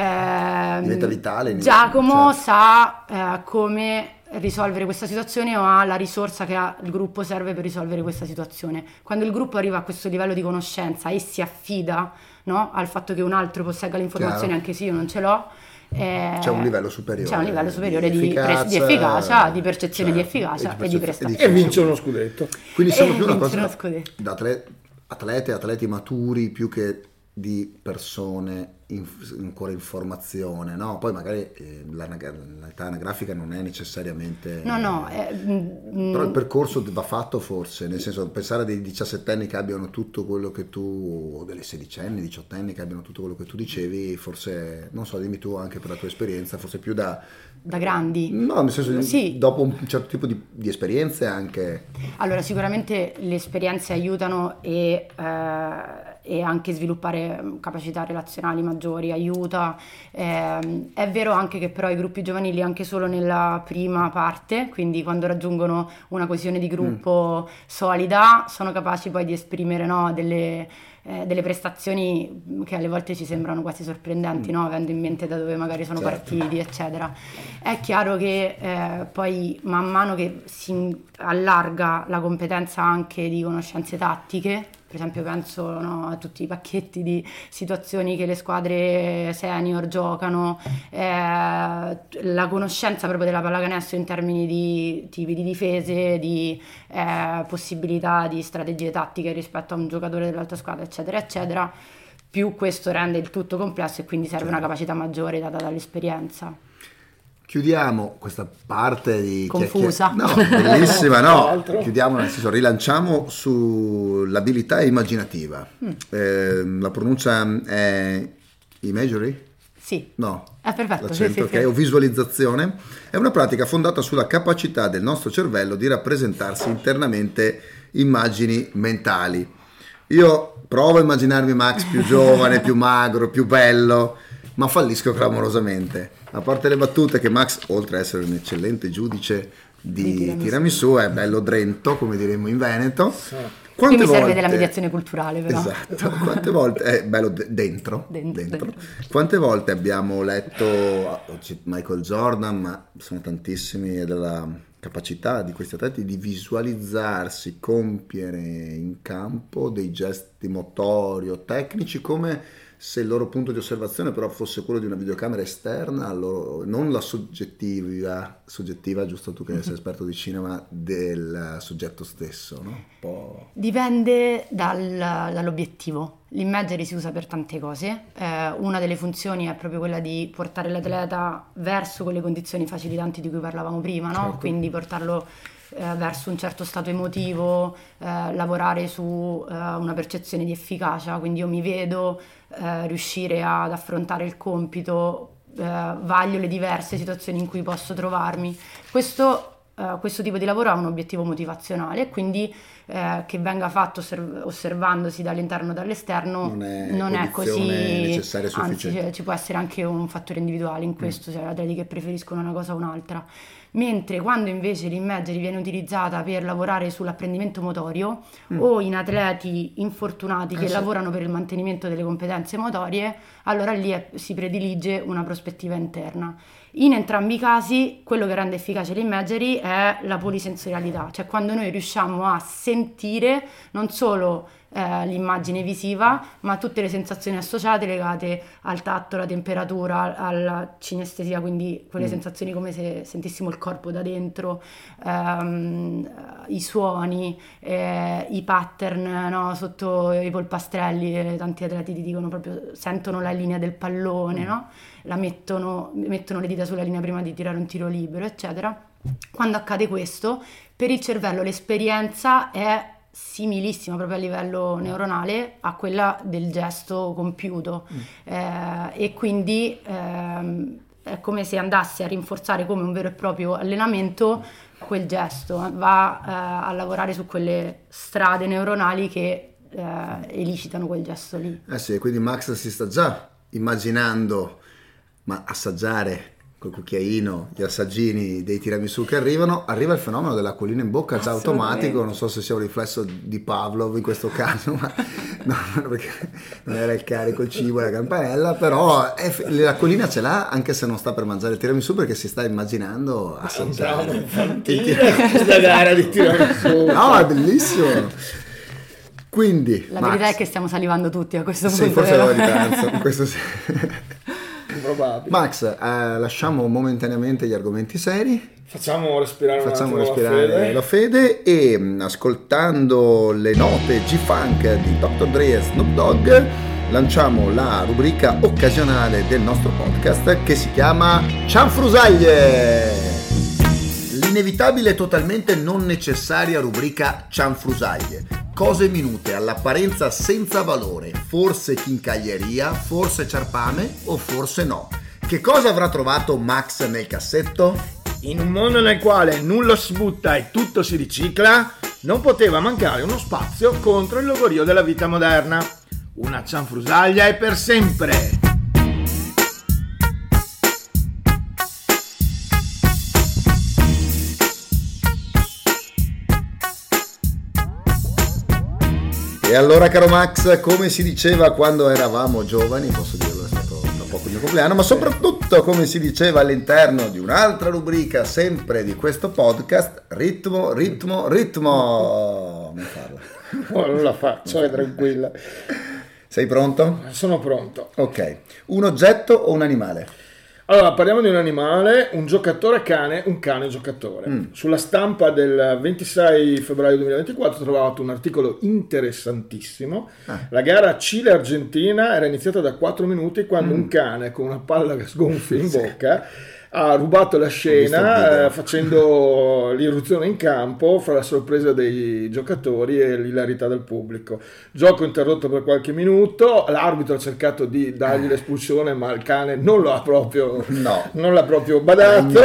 ehm, Diventa vitale, Giacomo certo. sa eh, come risolvere questa situazione o ha la risorsa che ha il gruppo serve per risolvere questa situazione. Quando il gruppo arriva a questo livello di conoscenza e si affida, no, al fatto che un altro possegga le informazioni Chiaro. anche se io non ce l'ho, eh, C'è un livello superiore c'è un livello superiore di di, pre- efficacia, di efficacia, di percezione certo, di efficacia e e di di percez- prestazione. E vince uno scudetto. Quindi siamo E più una vince cosa uno scudetto. da atle- atlete, atleti maturi più che di persone in- ancora in formazione, no? Poi magari eh, l'anagra- l'età anagrafica non è necessariamente... No, no, eh, mm, Però il percorso va fatto forse, nel senso pensare a dei diciassettenni che abbiano tutto quello che tu, o delle sedicenni, diciottenni che abbiano tutto quello che tu dicevi, forse, non so, dimmi tu anche per la tua esperienza, forse più da... da grandi. No, nel senso, Sì. dopo un certo tipo di, di esperienze anche... Allora, sicuramente le esperienze aiutano e, eh, e anche sviluppare capacità relazionali maggiori aiuta. Ehm, è vero anche che però i gruppi giovanili, anche solo nella prima parte, quindi quando raggiungono una coesione di gruppo solida, sono capaci poi di esprimere, no, delle, eh, delle prestazioni che alle volte ci sembrano quasi sorprendenti, no, avendo in mente da dove magari sono Certo. partiti, eccetera. È chiaro che eh, poi man mano che si allarga la competenza anche di conoscenze tattiche, per esempio penso, no, a tutti i pacchetti di situazioni che le squadre senior giocano, eh, la conoscenza proprio della pallacanestro in termini di tipi di difese, di eh, possibilità di strategie tattiche rispetto a un giocatore dell'altra squadra, eccetera, eccetera. più questo rende il tutto complesso e quindi serve una capacità maggiore data dall'esperienza. Chiudiamo questa parte di confusa. chiacchier- no, bellissima, no. Chiudiamo, nel senso, rilanciamo sull'abilità immaginativa. Mm. Eh, la pronuncia è imagery? Sì. No. È perfetto. L'accento, sì, ok, sì, sì. o visualizzazione. È una pratica fondata sulla capacità del nostro cervello di rappresentarsi internamente immagini mentali. Io provo a immaginarmi Max più giovane, più magro, più bello, ma fallisco clamorosamente. A parte le battute, che Max, oltre ad essere un eccellente giudice di, di tiramisù. tiramisù, è bello drento, come diremmo in Veneto. Sì. Quante Qui mi volte... serve della mediazione culturale, però. Esatto. Quante volte è bello d- dentro, dentro, dentro. dentro. Quante volte abbiamo letto Michael Jordan, ma sono tantissimi, e della capacità di questi atleti di visualizzarsi, compiere in campo dei gesti motori o tecnici come se il loro punto di osservazione però fosse quello di una videocamera esterna, loro, non la soggettiva, soggettiva, giusto tu che mm-hmm. sei esperto di cinema, del soggetto stesso, no? Un po'... Dipende dal, dall'obiettivo. L'imagery si usa per tante cose, eh, una delle funzioni è proprio quella di portare l'atleta verso quelle condizioni facilitanti di cui parlavamo prima, no? Certo. Quindi portarlo eh, verso un certo stato emotivo, eh, lavorare su eh, una percezione di efficacia, quindi io mi vedo eh, riuscire ad affrontare il compito, eh, vaglio le diverse situazioni in cui posso trovarmi. Questo Uh, questo tipo di lavoro ha un obiettivo motivazionale, quindi uh, che venga fatto osserv- osservandosi dall'interno o dall'esterno non è, non è così necessaria e sufficiente. Anzi, ci può essere anche un fattore individuale in questo, mm. cioè atleti che preferiscono una cosa o un'altra. Mentre quando invece l'imagery viene utilizzata per lavorare sull'apprendimento motorio mm. o in atleti infortunati che eh sì. lavorano per il mantenimento delle competenze motorie, allora lì è, si predilige una prospettiva interna. In entrambi i casi quello che rende efficace l'imagery è la polisensorialità, cioè quando noi riusciamo a sentire non solo eh, l'immagine visiva, ma tutte le sensazioni associate legate al tatto, alla temperatura, alla cinestesia, quindi quelle mm. sensazioni come se sentissimo il corpo da dentro, ehm, i suoni, eh, i pattern, no? Sotto i polpastrelli, eh, tanti atleti ti dicono proprio sentono la linea del pallone, mm. no? La mettono, mettono le dita sulla linea prima di tirare un tiro libero, eccetera. Quando accade questo, per il cervello l'esperienza è similissima proprio a livello neuronale a quella del gesto compiuto mm. eh, e quindi ehm, è come se andasse a rinforzare come un vero e proprio allenamento quel gesto, va eh, a lavorare su quelle strade neuronali che eh, elicitano quel gesto lì. Eh sì, quindi Max si sta già immaginando, ma assaggiare col cucchiaino gli assaggini dei tiramisù che arrivano, arriva il fenomeno dell'acquolina in bocca già automatico, non so se sia un riflesso di Pavlov in questo caso, ma no, perché non era il carico, il cibo e la campanella, però è, l'acquolina ce l'ha anche se non sta per mangiare il tiramisù, perché si sta immaginando assaggiare questa gara di tiramisù. No, è bellissimo. Quindi la Max, verità è che stiamo salivando tutti a questo punto. Sì, forse l'ho di pranzo, questo sì. Probabile. Max, eh, lasciamo momentaneamente gli argomenti seri, facciamo respirare, facciamo un respirare la, fede. la fede e mh, ascoltando le note G-Funk di doctor Dre e Snoop Dogg lanciamo la rubrica occasionale del nostro podcast che si chiama Cianfrusaglie. L'inevitabile e totalmente non necessaria rubrica Cianfrusaglie. Cose minute, all'apparenza senza valore, forse chincaglieria, forse ciarpame o forse no. Che cosa avrà trovato Max nel cassetto? In un mondo nel quale nulla si butta e tutto si ricicla, non poteva mancare uno spazio contro il logorio della vita moderna. Una cianfrusaglia è per sempre! E allora, caro Max, come si diceva quando eravamo giovani, posso dirlo, è stato tra poco il mio compleanno, ma soprattutto come si diceva all'interno di un'altra rubrica sempre di questo podcast, ritmo, ritmo, ritmo. Non farla. No, non la faccio, è tranquilla. Sei pronto? Sono pronto. Ok. Un oggetto o un animale? Allora, parliamo di un animale, un giocatore cane, un cane giocatore. Mm. Sulla stampa del ventisei febbraio duemilaventiquattro ho trovato un articolo interessantissimo. Ah. La gara Cile-Argentina era iniziata da quattro minuti quando mm. un cane con una palla sgonfia in bocca ha rubato la scena eh, facendo l'irruzione in campo fra la sorpresa dei giocatori e l'ilarità del pubblico. Gioco interrotto per qualche minuto, l'arbitro ha cercato di dargli l'espulsione ma il cane non l'ha proprio, no. non l'ha proprio badato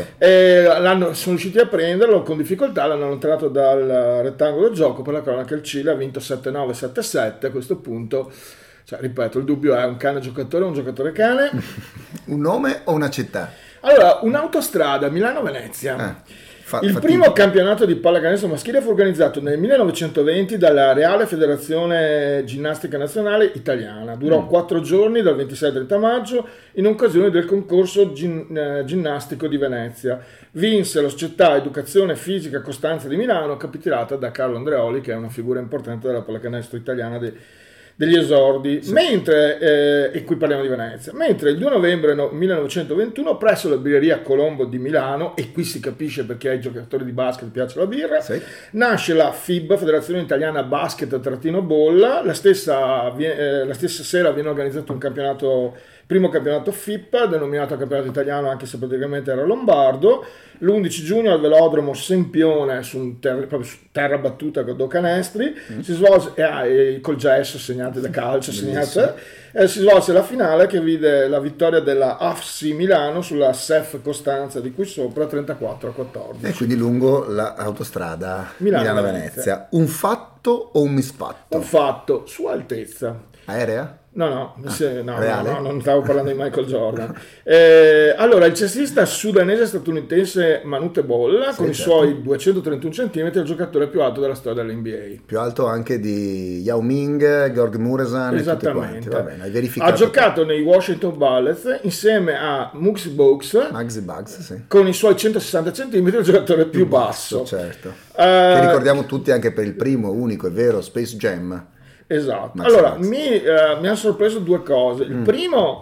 e l'hanno, sono riusciti a prenderlo con difficoltà, l'hanno allontanato dal rettangolo del gioco. Per la cronaca il Cile ha vinto sette nove sette sette. A questo punto, cioè, ripeto, il dubbio è un cane giocatore o un giocatore cane. Un nome o una città? Allora, un'autostrada Milano-Venezia. Ah, fa, il primo tipo. campionato di pallacanestro maschile fu organizzato nel millenovecentoventi dalla Reale Federazione Ginnastica Nazionale Italiana. Durò mm. quattro giorni, dal ventisei al trenta maggio, in occasione del concorso gin, eh, ginnastico di Venezia. Vinse la Società Educazione Fisica Costanza di Milano, capitilata da Carlo Andreoli, che è una figura importante della pallacanestro italiana di degli esordi, sì. mentre, eh, e qui parliamo di Venezia, mentre il due novembre millenovecentoventuno presso la birreria Colombo di Milano, e qui si capisce perché ai giocatori di basket piace la birra, sì. nasce la F I B, Federazione Italiana Basket-Bolla. La stessa, eh, la stessa sera viene organizzato un campionato, primo campionato F I P, denominato campionato italiano anche se praticamente era lombardo. L'undici giugno al velodromo Sempione, su, un ter- proprio su terra battuta con due canestri, mm. si svolse, e ah, e col gesso segnate da calcio, segnate, eh, si svolse la finale che vide la vittoria della A F C Milano sulla S E F Costanza di qui sopra trentaquattro a quattordici. E quindi lungo l'autostrada Milano-Venezia. Un fatto o un misfatto? Un fatto, su altezza. Aerea? No, no, ah, se, no, no, no, non stavo parlando di Michael Jordan. Eh, allora, il cestista sudanese statunitense Manute Bol, sì, con certo. i suoi duecentotrentuno centimetri, è il giocatore più alto della storia dell'N B A. Più alto anche di Yao Ming, Georg Muresan e tutti quanti. Va bene, hai verificato. Ha giocato nei Washington Bullets insieme a Muggsy Bogues, Muggsy Bugs, sì. con i suoi centosessanta centimetri, il giocatore più, più basso. basso. Certo. Uh, che ricordiamo tutti anche per il primo, unico e vero Space Jam. Esatto. Max allora, Max. Mi, uh, mi ha sorpreso due cose. Il mm. primo,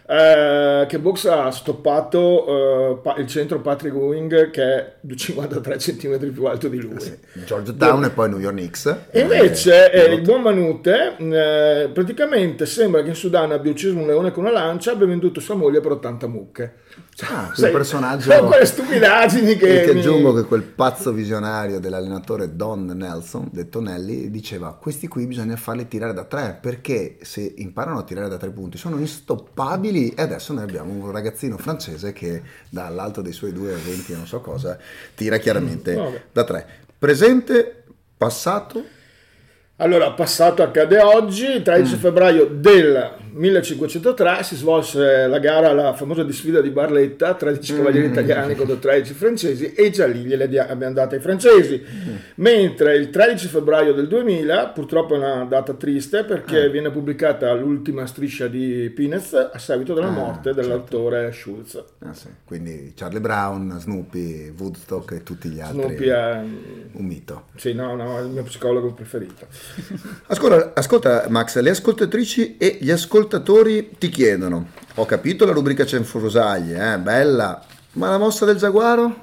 uh, che Box ha stoppato uh, pa- il centro Patrick Ewing, che è cinquantatré centimetri più alto di lui. Eh sì. Georgetown e poi New York Knicks. E invece eh, il buon Manute, eh, praticamente sembra che in Sudan abbia ucciso un leone con una lancia, abbia venduto sua moglie per ottanta mucche. Ah, quel personaggio. Sono quelle stupidaggini che. E ti mi... aggiungo che quel pazzo visionario dell'allenatore Don Nelson, detto Nelly, diceva: questi qui bisogna farli tirare da tre, perché se imparano a tirare da tre punti sono instoppabili. E adesso noi abbiamo un ragazzino francese che dall'alto dei suoi due venti non so cosa tira chiaramente mm, da tre. Presente, passato. Allora, passato accade oggi, il tredici mm. febbraio del millecinquecentotre si svolse la gara, la famosa disfida di Barletta, tredici mm. cavalieri italiani contro tredici francesi, e già lì gliele abbiamo date ai francesi. Mm. Mentre il tredici febbraio del duemila, purtroppo è una data triste perché ah. viene pubblicata l'ultima striscia di Peanuts a seguito della morte ah, dell'autore certo. Schulz. Ah, sì. Quindi Charlie Brown, Snoopy, Woodstock e tutti gli altri. Snoopy è un mito. Sì, no, no, è il mio psicologo preferito. Ascolta, ascolta Max, le ascoltatrici e gli ascoltatori ti chiedono: ho capito la rubrica Cenfrosaglie, eh, bella, ma la mossa del Giaguaro?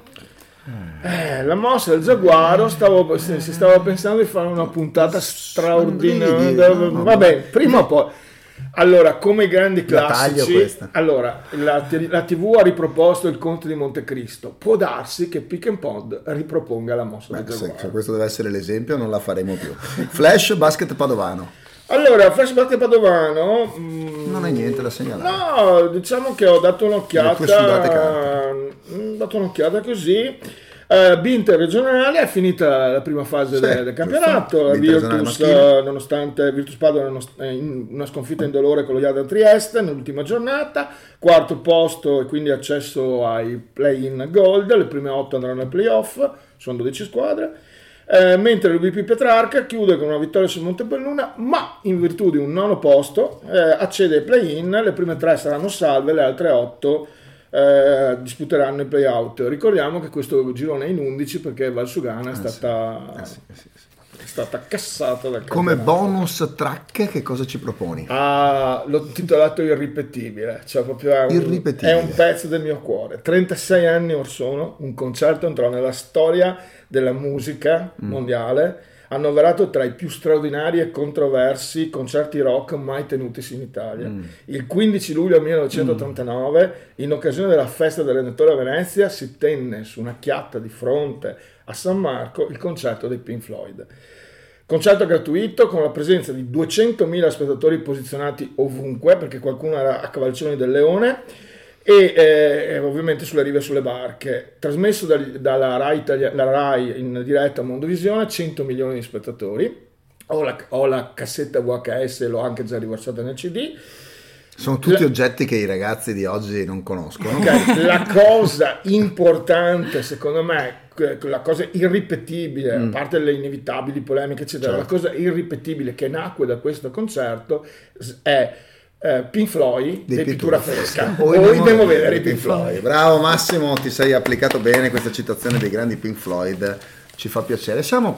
Eh, la mossa del Giaguaro, stavo, si stava pensando di fare una puntata straordinaria. No, vabbè, prima o poi. Allora, come i grandi classici, allora, la, la tivù ha riproposto il Conte di Montecristo. Può darsi che Pick and Pod riproponga la mossa Beh, del Giaguaro. Se questo deve essere l'esempio, non la faremo più. Flash basket padovano. Allora, Flash basket padovano mh, non è niente da segnalare. No, diciamo che ho dato un'occhiata. Ho dato un'occhiata così. Uh, B interregionale, è finita la prima fase sì, del, del campionato. La Virtus, uh, nonostante Virtus Padova in una sconfitta indolore con lo Jadran Trieste nell'ultima giornata, quarto posto e quindi accesso ai play-in gold. Le prime otto andranno ai playoff, sono dodici squadre. Uh, mentre l'U B P Petrarca chiude con una vittoria sul Montebelluna, ma in virtù di un nono posto uh, accede ai play-in. Le prime tre saranno salve, le altre otto Eh, disputeranno i playout. Ricordiamo che questo girone è in undici perché Valsugana è ah, stata sì. Eh, sì, sì, sì. stata cassata dal Come campionato. bonus track che cosa ci proponi? Ah, l'ho titolato Irripetibile, cioè proprio è un, Irripetibile. è un pezzo del mio cuore. trentasei anni or sono, un concerto entrò nella storia della musica Mm. mondiale, annoverato tra i più straordinari e controversi concerti rock mai tenutisi in Italia. Mm. Il quindici luglio millenovecentottantanove, in occasione della festa del Redentore a Venezia, si tenne su una chiatta di fronte a San Marco il concerto dei Pink Floyd. Concerto gratuito con la presenza di duecentomila spettatori posizionati ovunque, perché qualcuno era a cavalcioni del leone, e eh, ovviamente sulle rive e sulle barche. Trasmesso da, dalla Rai, Italia, la Rai in diretta a Mondovisione, cento milioni di spettatori. Ho la, ho la cassetta V H S e l'ho anche già riversata nel C D. Sono tutti La- oggetti che i ragazzi di oggi non conoscono. Ok, la cosa importante, secondo me, que- la cosa irripetibile, a parte le inevitabili polemiche, eccetera, Certo. la cosa irripetibile che nacque da questo concerto s- è eh, Pink Floyd dei Pittura Fresca. Poi devo vedere i Pink Floyd. Bravo Massimo, ti sei applicato bene questa citazione dei grandi Pink Floyd. Ci fa piacere. Siamo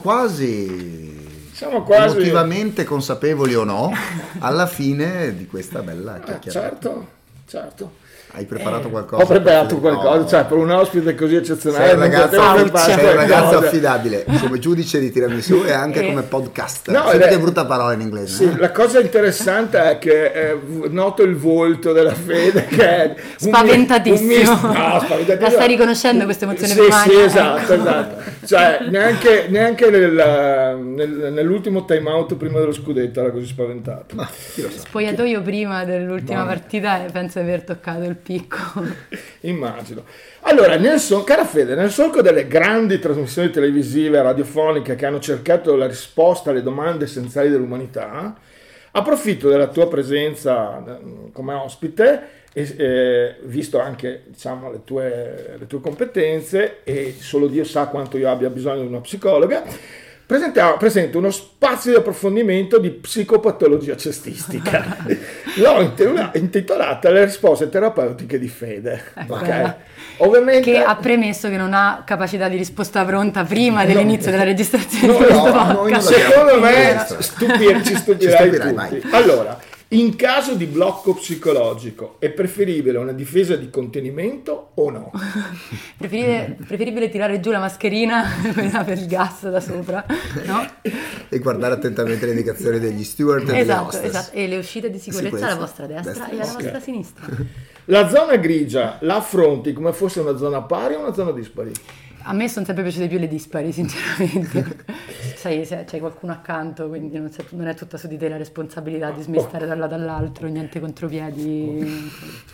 quasi Siamo quasi... emotivamente consapevoli o no alla fine di questa bella Eh, chiacchierata. certo, certo. Hai preparato qualcosa? Ho preparato No. qualcosa, cioè per un ospite così eccezionale Sei un non ragazzo, potevo preparare sei un ragazzo qualcosa. affidabile come giudice di tiramisù e anche Eh. come podcaster. No, Sai ed è- che brutta parola in inglese. Sì, eh? la cosa interessante è che eh, noto il volto della Fede che è un- Spaventatissimo. un mis- no, spaventatissimo. La stai riconoscendo questa emozione sì, primaria? Sì, esatto, esatto. Cioè, neanche, neanche nel- nel- nell'ultimo time out prima dello scudetto era così spaventato. Ma chi lo sa. Spogliatoio prima dell'ultima No. partita e penso di aver toccato il picco. Immagino. Allora, nel sol- cara Fede, nel solco delle grandi trasmissioni televisive e radiofoniche che hanno cercato la risposta alle domande essenziali dell'umanità, approfitto della tua presenza eh, come ospite e eh, visto anche, diciamo, le tue, le tue competenze, e solo Dio sa quanto io abbia bisogno di una psicologa, presentiamo- presento uno spazio di approfondimento di psicopatologia cestistica. L'ho intitolata- intitolata Le risposte terapeutiche di Fede. Ok? Ecco. Ovviamente Che ha premesso che non ha capacità di risposta pronta prima dell'inizio della registrazione No, di questo no, noi non podcast. secondo me Questo. stupir- ci stupirai, Ci stupirai, tutti. vai. Allora, in caso di blocco psicologico è preferibile una difesa di contenimento o no? Preferibile, preferibile tirare giù la mascherina quella per il gas da sopra, no? E guardare attentamente le indicazioni degli steward e delle Esatto, hostess. esatto. E le uscite di sicurezza Sicurezza. alla vostra destra, Destra. e alla Ok. vostra sinistra. La zona grigia la affronti come fosse una zona pari o una zona dispari? A me sono sempre piaciute più le dispari, sinceramente. Sai, se c'hai qualcuno accanto, quindi non, sei- non è tutta su di te la responsabilità di smistare da un lato all'altro, niente contropiedi.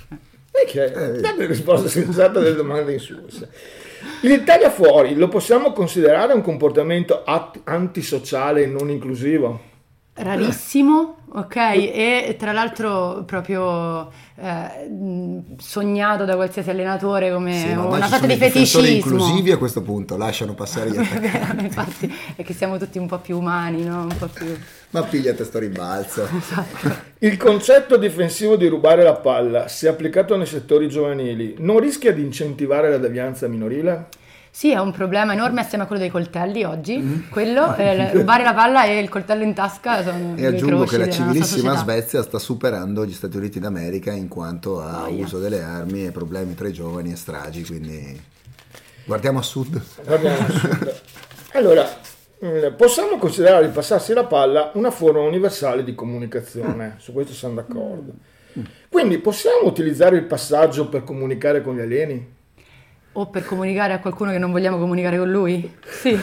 E che date risposte sensate delle domande insulse. In Italia fuori lo possiamo considerare un comportamento at- antisociale e non inclusivo? Rarissimo, ok? E tra l'altro proprio eh, mh, sognato da qualsiasi allenatore come Sì, ma ormai una ci sorta sono di i difensori feticismo. inclusivi a questo punto, lasciano passare gli attaccanti. Infatti è che siamo tutti un po' più umani, no? Un po' più... Ma pigliate sto rimbalzo. Il concetto difensivo di rubare la palla, se applicato nei settori giovanili, non rischia di incentivare la devianza minorile? Sì, è un problema enorme assieme a quello dei coltelli oggi. Quello, eh, rubare la palla e il coltello in tasca sono E due aggiungo croci che la della nostra civilissima società. Svezia sta superando gli Stati Uniti d'America in quanto a Oh, yeah. uso delle armi e problemi tra i giovani e stragi, quindi guardiamo a sud. Guardiamo a sud. Allora, mh, possiamo considerare il passarsi la palla una forma universale di comunicazione, su questo siamo d'accordo. Quindi possiamo utilizzare il passaggio per comunicare con gli alieni? O per comunicare a qualcuno che non vogliamo comunicare con lui? Sì.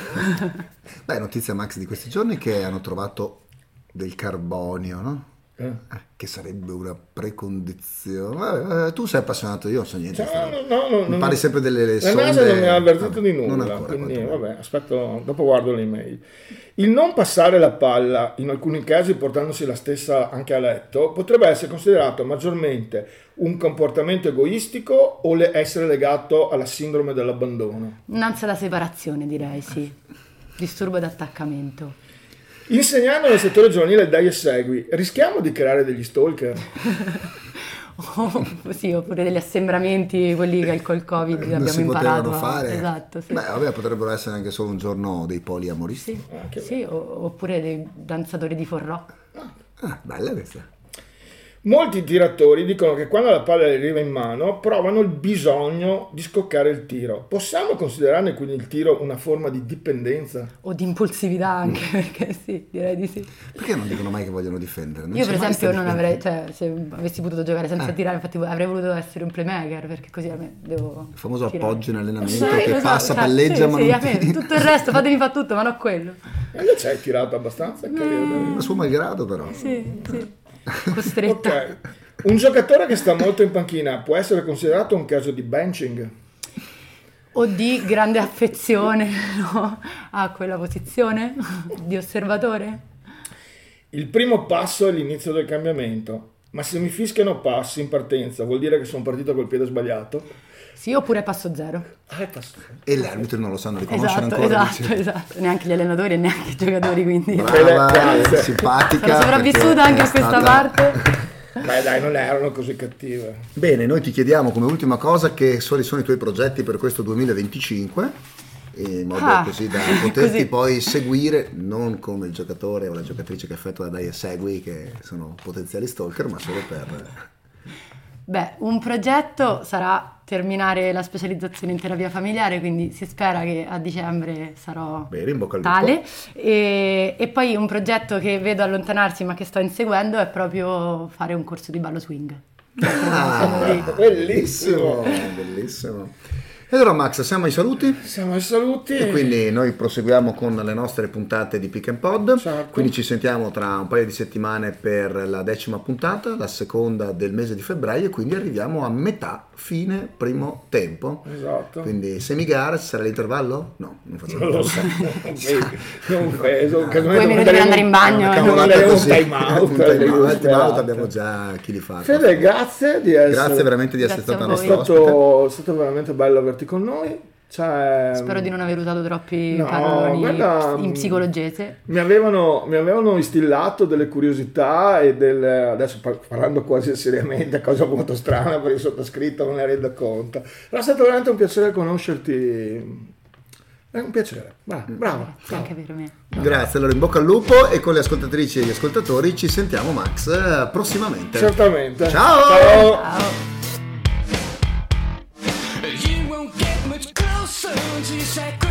Beh, notizia Max di questi giorni che hanno trovato del carbonio, no? Eh? Eh, che sarebbe una precondizione. Vabbè, eh, tu sei appassionato, io non so niente. Cioè, no, no, no, Mi non- parli sempre delle La sonde. NASA non mi ha avvertito Vabbè, di non nulla, ancora, quindi quantomeno. vabbè, aspetto, dopo guardo le email. Il non passare la palla, in alcuni casi portandosi la stessa anche a letto, potrebbe essere considerato maggiormente un comportamento egoistico o le- essere legato alla sindrome dell'abbandono. Un'ansia da separazione, direi, sì. Disturbo d'attaccamento. Insegnando nel settore giovanile dai e segui, rischiamo di creare degli stalker? o, sì, oppure degli assembramenti, quelli che col Covid non abbiamo si imparato potevano a- fare. esatto, sì. Beh, vabbè, potrebbero essere anche solo un giorno dei poliamoristi. Sì, sì, o- oppure dei danzatori di forró. Ah, bella questa. Molti tiratori dicono che quando la palla gli arriva in mano provano il bisogno di scoccare il tiro. Possiamo considerarne quindi il tiro una forma di dipendenza? O di impulsività anche, perché sì, direi di sì. Perché non dicono mai che vogliono difendere? Non Io c'è per mai esempio sta non difesa. avrei, cioè se avessi potuto giocare senza Eh. tirare, infatti avrei voluto essere un playmaker, perché così a me devo Il famoso tirare. appoggio in allenamento Sì, che esatto, passa, cioè, palleggia, sì, ma sì, non a me, tira. tutto il resto, fatemi fare tutto, ma non quello. E invece hai tirato abbastanza? A suo malgrado però. Sì, sì, costretta. Ok. Un giocatore che sta molto in panchina può essere considerato un caso di benching? O di grande affezione, no? A quella posizione di osservatore. Il primo passo è l'inizio del cambiamento, ma se mi fischiano passi in partenza vuol dire che sono partito col piede sbagliato? Sì, oppure passo zero. Ah, è passato. E gli arbitri non lo sanno riconoscere Esatto, ancora. esatto, dice. esatto. Neanche gli allenatori e neanche i giocatori, quindi Brava, Grazie. simpatica. sono sopravvissuta perché anche è a questa stata- parte. Beh dai, non erano così cattive. Bene, noi ti chiediamo come ultima cosa che quali sono i tuoi progetti per questo duemilaventicinque, in modo Ah, così da poterti così. poi seguire non come il giocatore o la giocatrice che effettua dai e segui, che sono potenziali stalker, ma solo per... Beh, un progetto sarà terminare la specializzazione in terapia familiare, quindi si spera che a dicembre sarò Bene, in bocca al lupo. tale. E, e poi un progetto che vedo allontanarsi ma che sto inseguendo è proprio fare un corso di ballo swing. Ah, Bellissimo. bellissimo, bellissimo. E allora Max, siamo ai saluti? Siamo ai saluti. E quindi noi proseguiamo con le nostre puntate di Pick and Pod, Certo. quindi ci sentiamo tra un paio di settimane per la decima puntata, la seconda del mese di febbraio, e quindi arriviamo a metà, fine, primo tempo. Esatto. Quindi semigara, ci sarà l'intervallo? No, non facciamo Non lo so. Non peso. Due minuti per andare in bagno, Una eh. Non cavolata daremo un così. time out. Un time out, delle un time out serate. abbiamo già chi li fa. Fede, grazie di essere. Grazie veramente di essere Grazie stata a nostra È voi. ospite. stato, è stato veramente bello averti con noi. Cioè, Spero di non aver usato troppi No, paroloni guarda, in psicologese. Mi avevano, mi avevano instillato delle curiosità e del, adesso par- parlando quasi seriamente, cosa molto strana per il sottoscritto, non ne rendo conto. Però è stato veramente un piacere conoscerti. È un piacere, brava, brava. Sì, anche per me. Grazie, allora in bocca al lupo, e con le ascoltatrici e gli ascoltatori ci sentiamo Max eh, prossimamente. Certamente. Ciao! Ciao. Ciao. You won't get much closer until you say